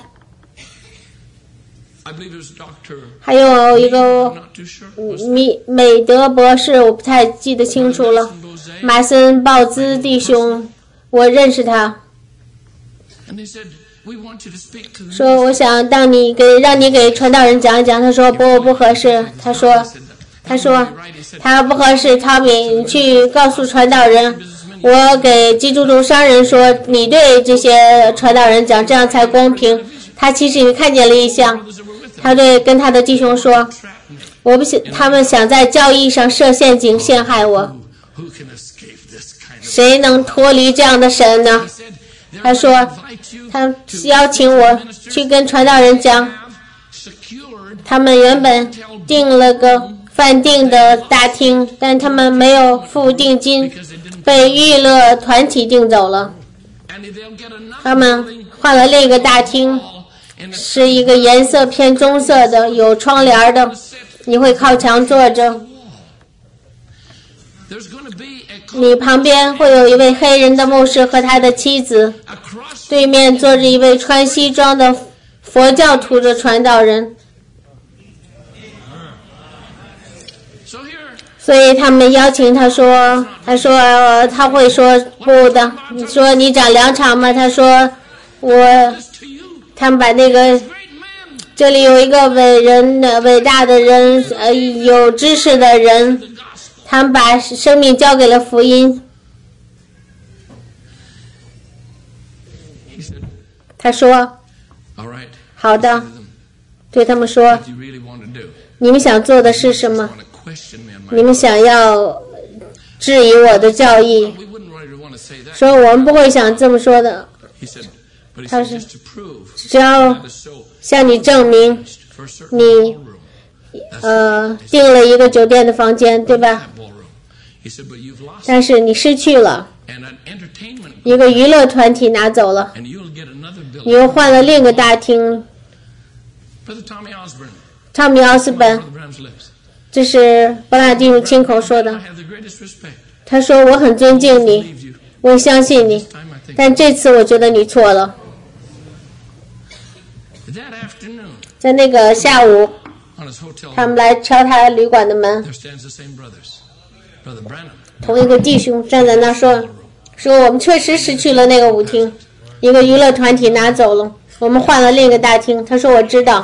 I believe it was Dr. 还有一个 Not too sure. 美德博士，我不太记得清楚了。 Bose. 马森鲍兹弟兄，我认识他， And they said, we want you to speak to the 说我想让你给传道人讲一讲。他说不合适，他说他不合适。汤米，你去告诉传道人，我给基督徒商人说，你对这些传道人讲，这样才公平。他其实也看见了异象，他跟他的弟兄说， 他们想在教义上设陷阱陷害我。谁能脱离这样的神呢？他说，他邀请我去跟传道人讲，他们原本订了个饭店的大厅，但他们没有付定金，被娱乐团体订走了。他们换了另一个大厅，是一个颜色偏棕色的，有窗帘的，你会靠墙坐着，你旁边会有一位黑人的牧师和他的妻子，对面坐着一位穿西装的佛教徒的传道人。所以他们邀请他说他会说不的。你说你讲2场吗？他说他们把那个这里有一个伟大的人，有知识的人，他们把生命交给了福音。他说好的，对他们说，你们想做的是什么？你们想要质疑我的教义，说我们不会想这么说的。他说只要向你证明你订了一个酒店的房间，对吧？但是你失去了一个娱乐团体，拿走了，你又换了另一个大厅。汤米·奥斯本，这是布拉弟兄亲口说的。他说我很尊敬你，我相信你，但这次我觉得你错了。在那个下午，他们来敲他旅馆的门，同一个弟兄站在那说我们确实失去了那个舞厅，一个娱乐团体拿走了，我们换了另一个大厅。他说我知道。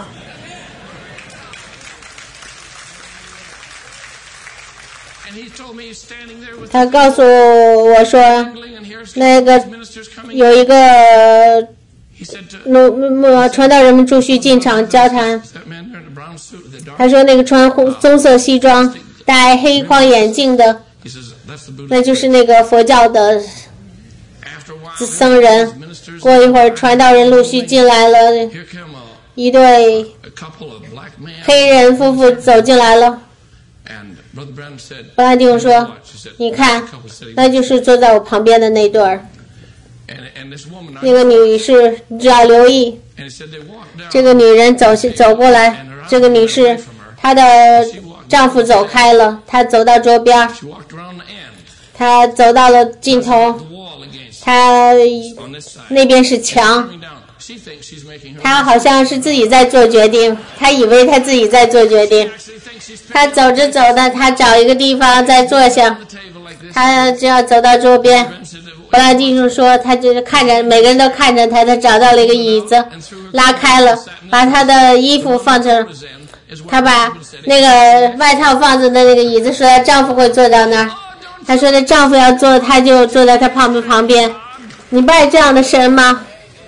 他告诉我说，那个有一个传道人们陆续进场交谈。他说那个穿棕色西装、戴黑框眼镜的，那就是那个佛教的僧人。过一会儿，传道人陆续进来了，一对黑人夫妇走进来了。布拉弟兄说，你看，那就是坐在我旁边的那对儿。那个女士，你只要留意，这个女人走过来，这个女士她的丈夫走开了，她走到桌边，她走到了尽头，她那边是墙，她好像是自己在做决定，她以为她自己在做决定。她走着走的，她找一个地方再坐下，她只要走到桌边。布拉弟兄说，他就是看着每个人都看着他，他找到了一个椅子，拉开了，把他的衣服放这儿，他把那个外套放在那个椅子，说丈夫会坐到那儿。他说他丈夫要坐，他就坐在他旁边。你拜这样的神吗？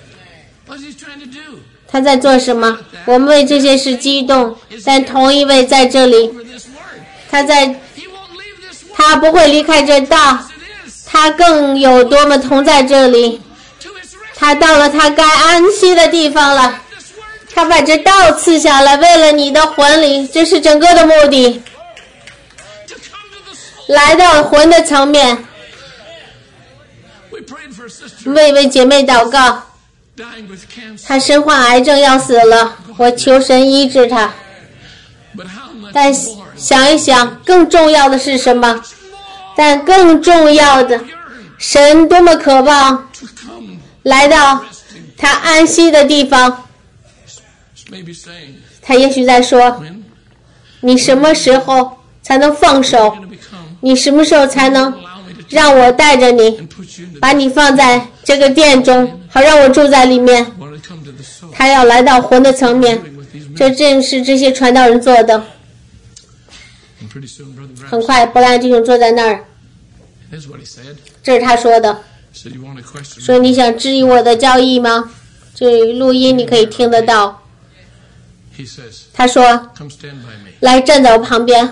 他在做什么？我们为这些事激动，但同一位在这里，他不会离开这道。他更有多么同在这里，他到了他该安息的地方了，他把这道赐下来，为了你的魂灵，这是整个的目的，来到魂的层面。为一位姐妹祷告，她身患癌症要死了，我求神医治她。但想一想，更重要的是什么？但更重要的，神多么渴望来到他安息的地方。他也许在说，你什么时候才能放手？你什么时候才能让我带着你，把你放在这个殿中，好让我住在里面？他要来到魂的层面，这正是这些传道人做的。很快，布兰弟兄坐在那儿，这是他说的，说你想质疑我的教义吗？这录音你可以听得到。 He says, 他说 come stand by me. 来站在我旁边。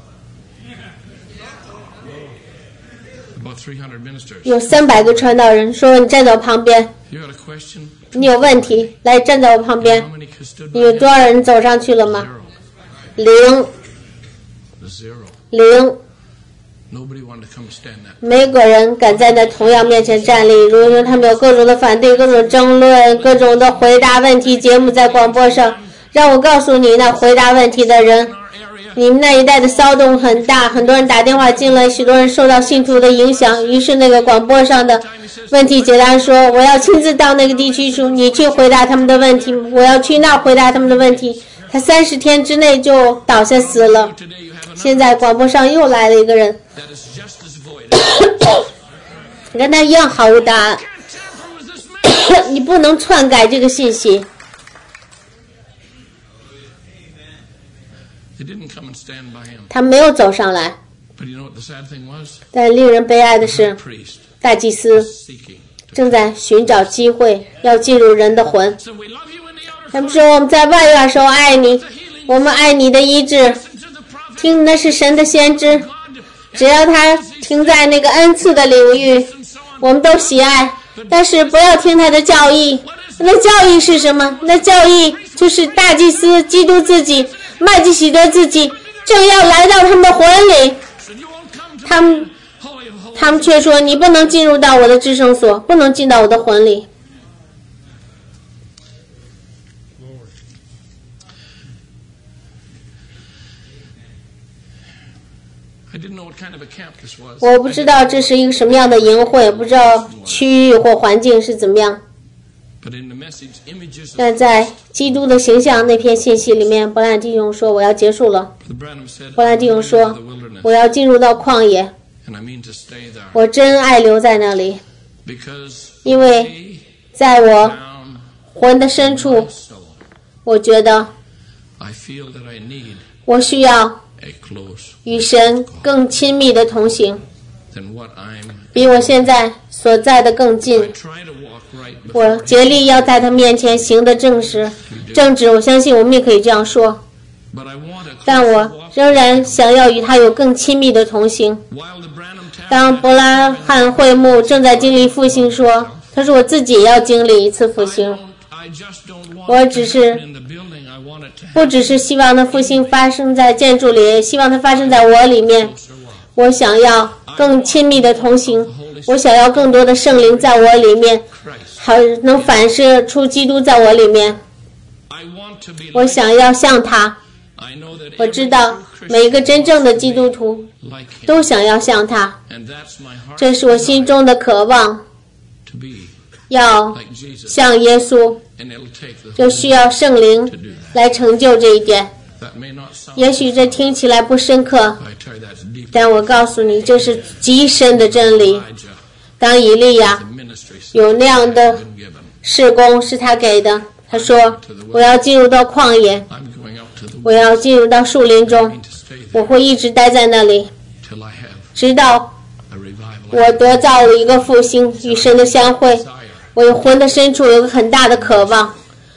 About 300 ministers. 有300个传道人说你站在我旁边， You got a question? 你有问题来站在我旁 How 边。 many stood 你 by 有 him? 多少人走上去了吗？ Zero. 0 Zero. 0， Nobody wanted to come stand that. 没有人敢在那同样面前站立。如果说他们有各种的反对、各种争论、各种的回答问题节目在广播上，让我告诉你，那回答问题的人， In our area, 你们那一带的骚动很大，很多人打电话进来，许多人受到信徒的影响。于是那个广播上的问题解答说，我要亲自到那个地区去，你去回答他们的问题，我要去那儿回答他们的问题。他30天之内就倒下死了。 today you have another 现在广播上又来了一个人， that is just as void. 跟他一样毫无答案。 Can't tamper with this man. 你不能篡改这个信息。 They didn't come and stand by him. 他没有走上来， But you know what the sad thing was? 但令人悲哀的 The 是， priest 大祭司 seeking. 正在寻找机会要进入人的魂。 So we love you in the outer 他们 court. 说我们在外院时候爱你， The healing. 我们爱你的医治， Listen to the prophet. 听那是神的先知。 God. 只要他停在那个恩赐的领域， And so on. 我们都喜爱。但是不要听他的教义。那教义是什么？那教义就是大祭司基督自己、麦基洗德自己正要来到他们的魂里， So you won't come to 他们 holy of holies. 他们却说你不能进入到我的至圣所，不能进到我的魂里。 I didn't know what kind of a camp this was. 我不知道这是一个什么样的营会，不知道区域或环境是怎么样。 But in the message, images of 但在基督的形象那篇信息里面，伯兰弟兄说我要结束了。 the Branham said, 伯兰 I'm 弟兄 going 说 into the wilderness, 我要进入到旷野， and I mean to stay there. 我真爱留在那里， Because 因为 way 在我 down 魂的深处 my，soul, 我觉得 I feel that I need 我需要 a close 与神更亲密的同行， than what I'm. 比我现在所在的更 I 近。 try to walk right 我 before 竭力要在他面前行得正直，我相信我们也可以这样说。 But I want a 但 close 我 walk. 仍然想要与他有更亲密的同行。 While the Branham 当伯拉罕会幕正在经历复兴说，他说我自己也要经历一次复兴， I just don't want 我 it 只 to 是 happen in the building. I want it to 不 happen 只是希望那复兴发生在建筑里，也希望它发生在我里面。 closer walk. 我想要更亲密的同行，我想要更多的圣灵在我里面， Christ. 好能反射出基督在我里面。 I want to be 我 like 想要像他， I know that 我 every 知道 true 每一个 Christian 真正的 wants 基 to 督 be 徒 like him. 都想要像他， And that's my heart 这是我心中的渴望， to be 要 like Jesus. 像耶稣， And it'll take the 就需要圣灵来成就这一点。 that may not sound 也许这听起来不深刻， I tell you that's deep. 但我告诉你，这是极深的真理。 Elijah, 当以利亚 the ministry 有那样的 been given. 事工是他给的，他说：“我要进入到旷野， I'm going out to the 我要进入到树林 I 中， mean to stay 我 there 会一直待在那里， till I have 直到 a revival. 我得到了一个复兴与神的相会。 Desire. 我有魂的深处有个很大的渴望。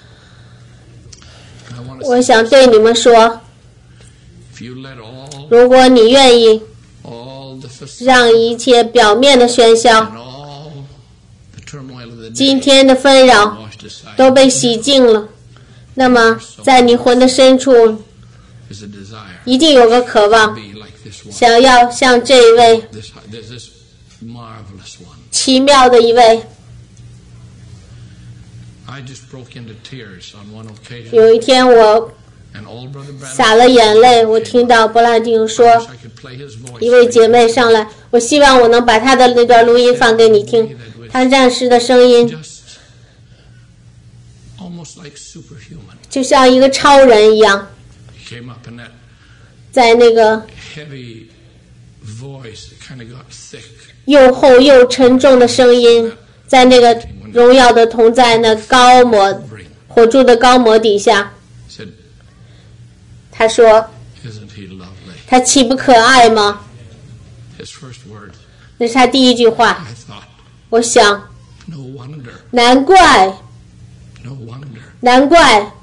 I want to 我 say, 想对你们说， if you let all 如果你愿意 the facade 让一切表面的喧嚣、 and all the turmoil of the 今 day 天的纷扰 washed aside, 都被洗净了，那么在你魂的深处 is a desire 一定有个渴 to 望， be like this one, 想要像这一位 this marvelous one. 奇妙的一位。 I just broke into tears on one occasion, 有一天我 and all Brother Branham 洒了眼泪，我听到伯拉丁 I 说 wish I could play his voice. 一位姐妹上来，我希望我能把她的那段录音放给你听，她战士的声音 Just almost like superhuman. 就像一个超人一样， He came up in that 在那个 heavy voice that kind of got thick. 又厚又沉重的声音，在那个荣耀的同在那高模 Bring. 火柱的高模底下， Said, 他说 isn't he lovely? 他岂不可爱吗？ His first words. 那是他第一句话。 I thought, 我想， no wonder, 难怪 no wonder 难怪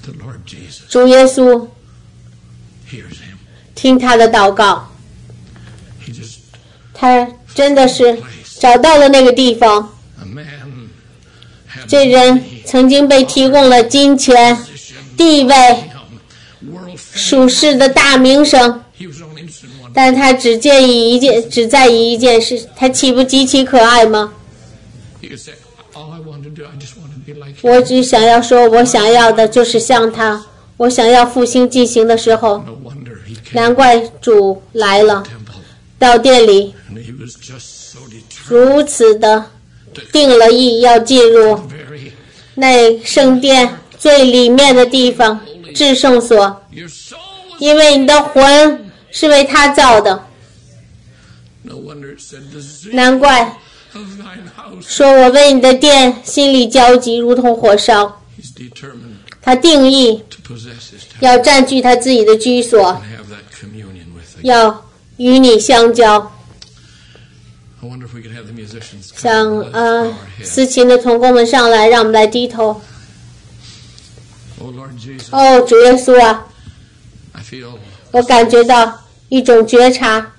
The Lord Jesus 主耶稣 hears him. 听他的祷告， He just 他真的是找到了那个地方。 a man had 这人曾经被提供了金钱、地位、 world fame. 属世的大名声， He was only interested in one. 但他只在意一件事，他岂不极其可爱吗？ He could say, all I want to do, I just want to be like him. 我只想要说，我想要的就是像他。我想要复兴进行的时候， No wonder he came 难怪主来了， to the temple. 到店里 And he was just so determined. 如此的定了意要进入 Very, 那圣殿最里面的地方，至圣所， your soul was, 因为你的魂是为他造的。 no wonder it said, the zeal 难怪 of thine house. 说我为你的殿心里焦急，如同火烧。 He's determined 他定义 to possess his temple 要占据他自己的居所， and have that communion with the. 要与你相交。 I wonder if we could have the musicians come 像 and let's bow our heads. 司琴的同工们上来，让我们来低头。 Oh Lord Jesus, 哦，主耶稣啊， I feel 我感觉到一种觉察，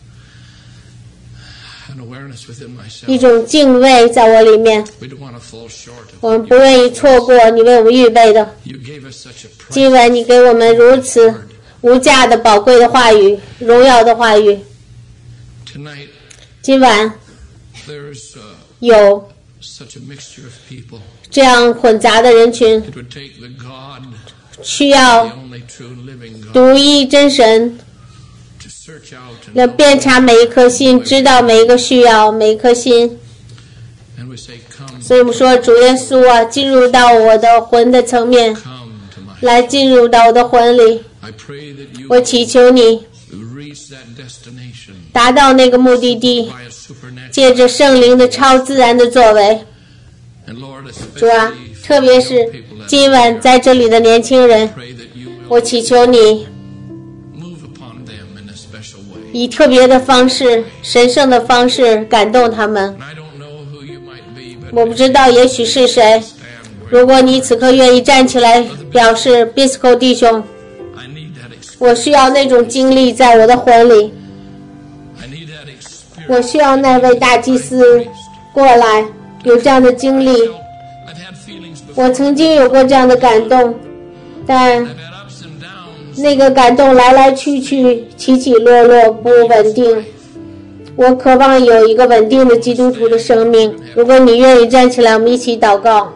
an awareness within 一 myself. 种敬畏在我里面。 We don't want to fall short of 我们 what 不 you 愿意错过你为我们预备的。 You gave us such a 今 price. 晚你给我们如此无价的宝贵的话语，荣耀的话语。 Tonight, 今晚 there's 有 such a mixture of people. 这样混杂的人群， It would take the God, 需要 the only true living God, 独一真神 to search out and 来 know 遍察每一颗心，知道每一个需要，每一颗心。 And we say, come, 所以我们说，主耶稣啊，进入到我的魂的层面， come to my. 来进入到我的魂里。 I pray that you 我祈求你 will reach that destination 达到那个目的地， by a supernatural. 借着圣灵的超自然的作为。 And Lord, 主啊， especially 特 for 别 young 是 people, that 今晚在这里的年轻人， pray that you 我 will 祈求你 move upon them in a special way. 以特别的方式、神圣的方式感动他们。 And I don't know who you might be, but 我不知道，也许是谁。 stand where 如果你此刻愿意站起来，表示 Bisco 弟兄， I need that experience. 我需要那种经历在我的魂里， I need that experience. 我需要那位大祭司过来，有这样的经历。 I've had feelings before. 我曾经有过这样的感动，但 I've had ups and downs. 那个感动来来去去，起起落落，不稳定。我渴望有一个稳定的基督徒的生命。如果你愿意站起来，我们一起祷告。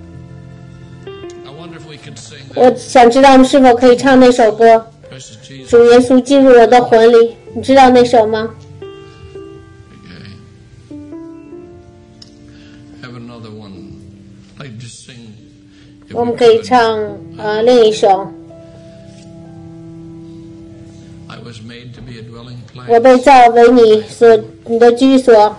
I wonder if we could sing 我 that. 想知道我们是否可以唱那首歌。 Precious Jesus. 主耶稣进入我的魂里，你知道那首吗？ Okay. Have another one. I'd just sing. If 我们 we 可以 could. 唱另一首。 I was made to be a dwelling 我 place. 被造为你的居所，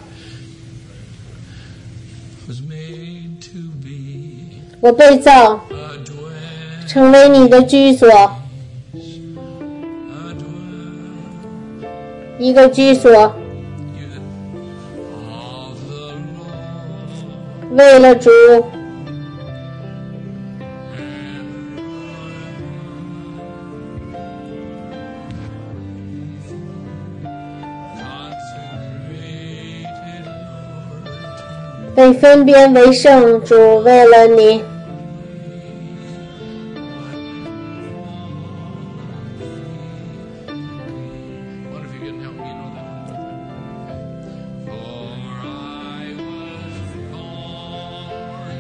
Was made to be 我被造 a dwelling. 成为你的居所， A dwelling. 一个居所， Of the Lord. 为了主。 Consecrated Lord. 被分别为圣，主为了你。 Wonder if you can help me know that one with me. For I was born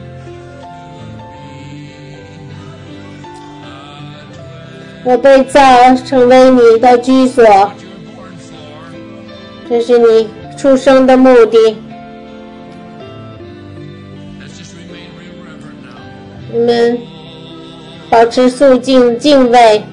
to be a dwelling. 我被造成为你的居所， What you were born for. 这是你出生的目的。 Let's just remain real reverent now. 你们保持肃静、敬畏。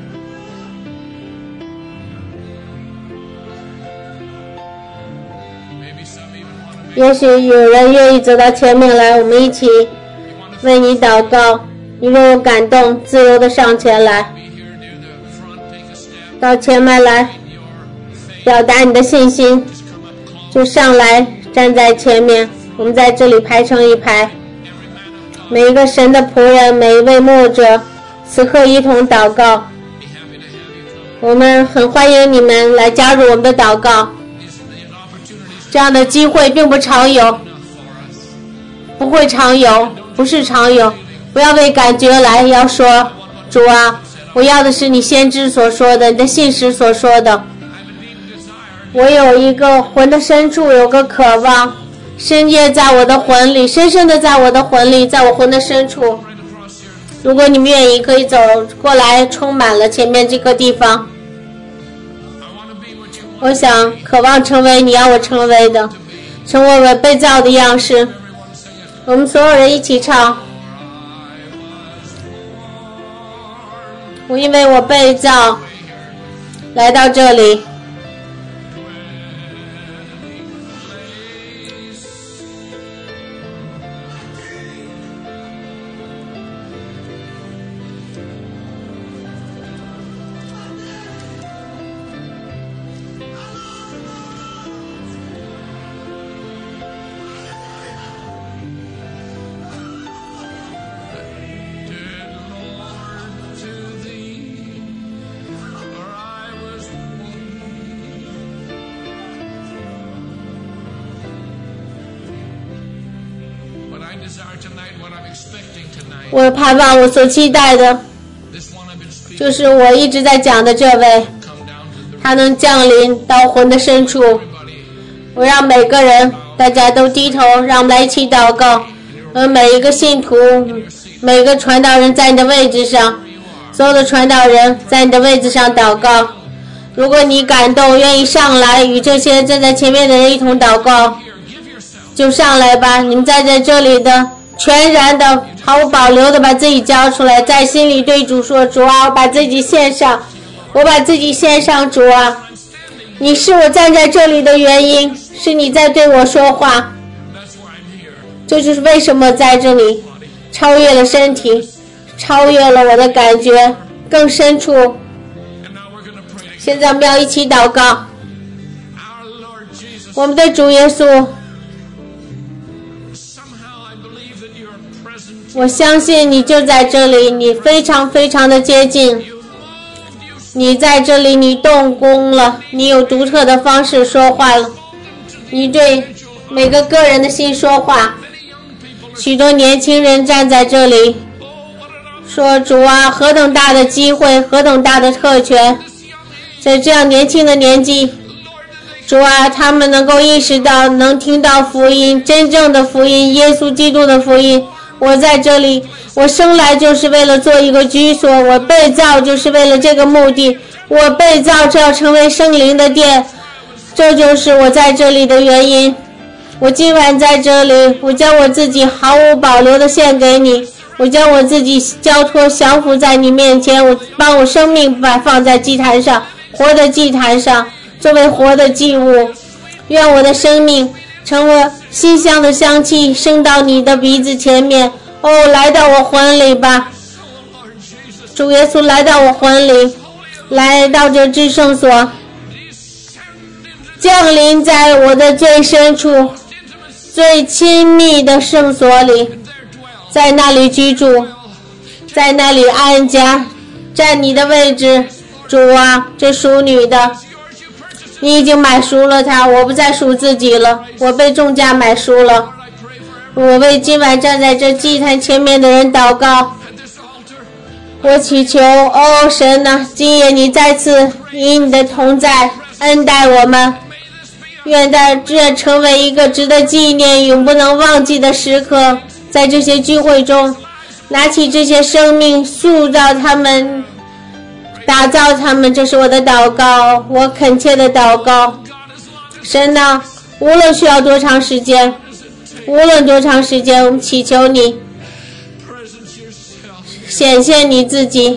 Maybe some even want to make 也许有人愿意走到前面来，我们一起 you want to 为你祷告。你若有感动，自由的上前来， be here near the front, take a step. 到前面来， Your faith. 表达你的信心， Just come up close. 就上来站在前面。我们在这里排成一排， Every man of God. 每一个神的仆人，每一位牧者， 此刻一同祷告。我们很欢迎你们来加入我们的祷告。这样的机会并不常有，不会常有，不是常有。不要为感觉来，要说主啊，我要的是你先知所说的，你的信实所说的。我有一个魂的深处有个渴望，深夜在我的魂里，深深的在我的魂里，在我魂的深处。如果你们愿意，可以走过来，充满了前面这个地方。我想渴望成为你要我成为的，成为我被造的样式。我们所有人一起唱。我因为我被造来到这里，我盼望我所期待的就是我一直在讲的这位，他能降临到魂的深处。我让每个人大家都低头，让我们来一起祷告。每一个信徒，每个传道人在你的位置上，所有的传道人在你的位置上祷告。如果你感动愿意上来与这些站在前面的人一同祷告，就上来吧。你们在这里的全然的毫无保留的把自己交出来，在心里对主说，主啊，我把自己献上，我把自己献上，主啊，你是我站在这里的原因，是你在对我说话，这就是为什么在这里超越了身体，超越了我的感觉，更深处。现在我们要一起祷告。我们的主耶稣，我相信你就在这里，你非常非常的接近，你在这里，你动工了，你有独特的方式说话了，你对每个个人的心说话。许多年轻人站在这里说，主啊，何等大的机会，何等大的特权，在这样年轻的年纪，主啊，他们能够意识到，能听到福音，真正的福音，耶稣基督的福音。我在这里，我生来就是为了做一个居所，我被造就是为了这个目的，我被造是要成为圣灵的殿，这就是我在这里的原因。我今晚在这里，我将我自己毫无保留的献给你，我将我自己交托降服在你面前，我把我生命放在祭坛上，活的祭坛上，作为活的祭物。愿我的生命成为馨香的香气，升到你的鼻子前面。哦，来到我魂里吧，主耶稣，来到我魂里，来到这至圣所，降临在我的最深处，最亲密的圣所里，在那里居住，在那里安家，占你的位置。主啊，这属女的，你已经买赎了她，我不再属自己了，我被重价买赎了。我为今晚站在这祭坛前面的人祷告，我祈求，哦神啊，今夜你再次以你的同在恩待我们，愿这成为一个值得纪念永不能忘记的时刻。在这些聚会中拿起这些生命，塑造他们，打造他们，这是我的祷告，我恳切的祷告。神啊，无论需要多长时间，无论多长时间，我们祈求你显现你自己。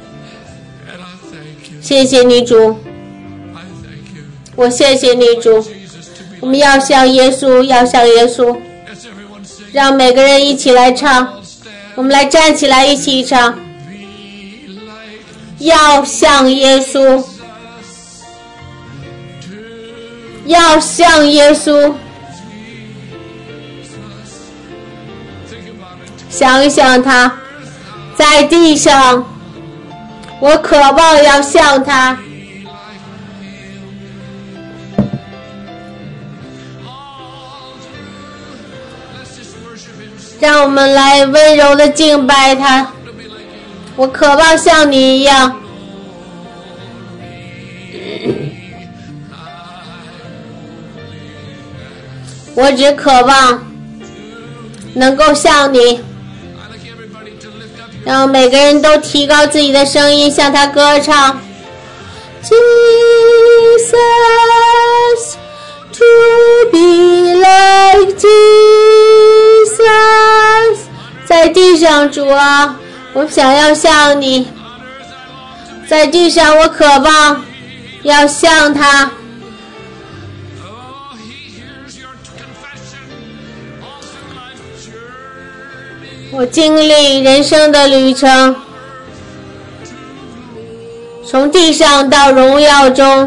谢谢你主，我谢谢你主。我们要像耶稣，要像耶稣。让每个人一起来唱，我们来站起来一起唱。要像耶稣，要像耶稣。想一想他在地上我渴望要像他。让我们来温柔的敬拜他。我渴望像你一样。我只渴望能够像你。让每个人都提高自己的声音，向他歌唱。Jesus, to be like Jesus。在地上，主啊，我想要像你。在地上，我渴望要像他。我经历人生的旅程，从地上到荣耀中，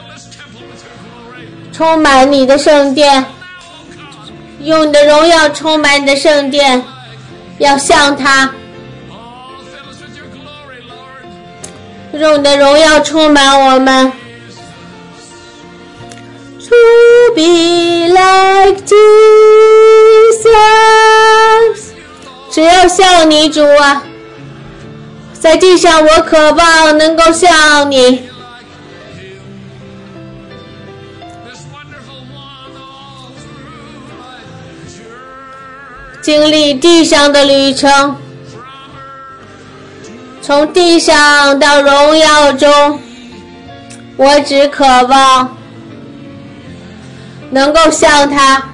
充满你的圣殿，用你的荣耀充满你的圣殿，要像他，用你的荣耀充满我们。To be like Jesus。只要像你，主啊，在地上我渴望能够像你。经历地上的旅程，从地上到荣耀中，我只渴望能够像他。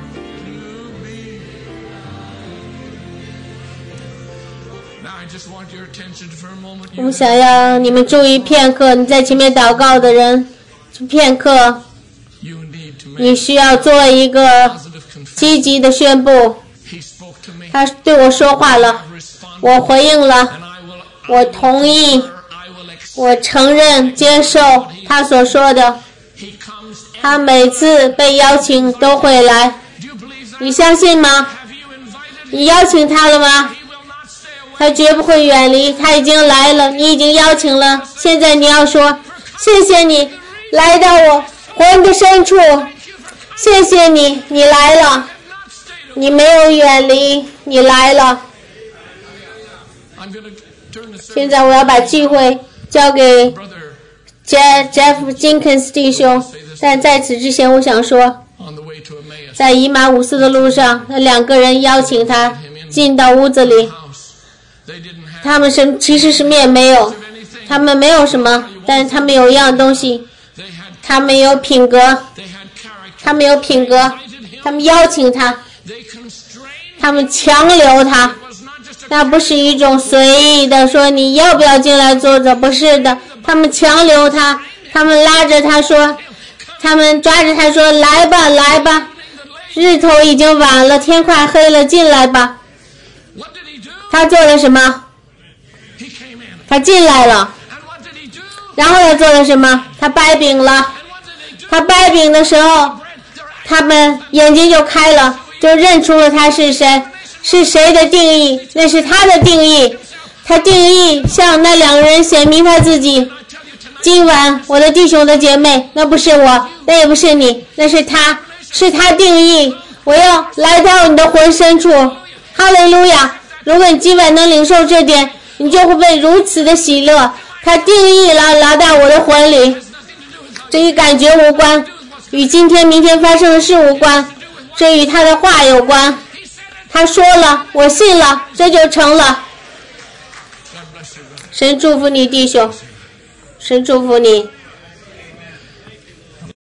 我们想要你们注意片刻，你在前面祷告的人，片刻，你需要做一个积极的宣布。他对我说话了，我回应了，我同意，我承认接受他所说的。他每次被邀请都会来，你相信吗？你邀请他了吗？他绝不会远离，他已经来了，你已经邀请了。现在你要说，谢谢你来到我魂的深处，谢谢你，你来了，你没有远离，你来了。现在我要把聚会交给 Jeff Jenkins 弟兄，但在此之前我想说，在以马五斯的路上，那两个人邀请他进到屋子里，他们其实什么也没有，他们没有什么，但是他们有一样东西，他们有品格，他们有品格，他们邀请他，他们强留他，那不是一种随意的说你要不要进来坐着，不是的，他们强留他，他们拉着他说，他们抓着他说，来吧来吧，日头已经晚了，天快黑了，进来吧。他做了什么？他进来了。然后他做了什么？他掰饼了。他掰饼的时候，他们眼睛就开了，就认出了他是谁，是谁的定义，那是他的定义。他定义向那两个人显明他自己。今晚我的弟兄的姐妹，那不是我，那也不是你，那是他，是他定义。我要来到你的魂深处。哈利路亚！如果你今晚能领受这点，你就会被如此的喜乐。他定义了来到我的魂里，这与感觉无关，与今天明天发生的事无关，这与他的话有关。他说了，我信了，这就成了。神祝福你弟兄，神祝福你。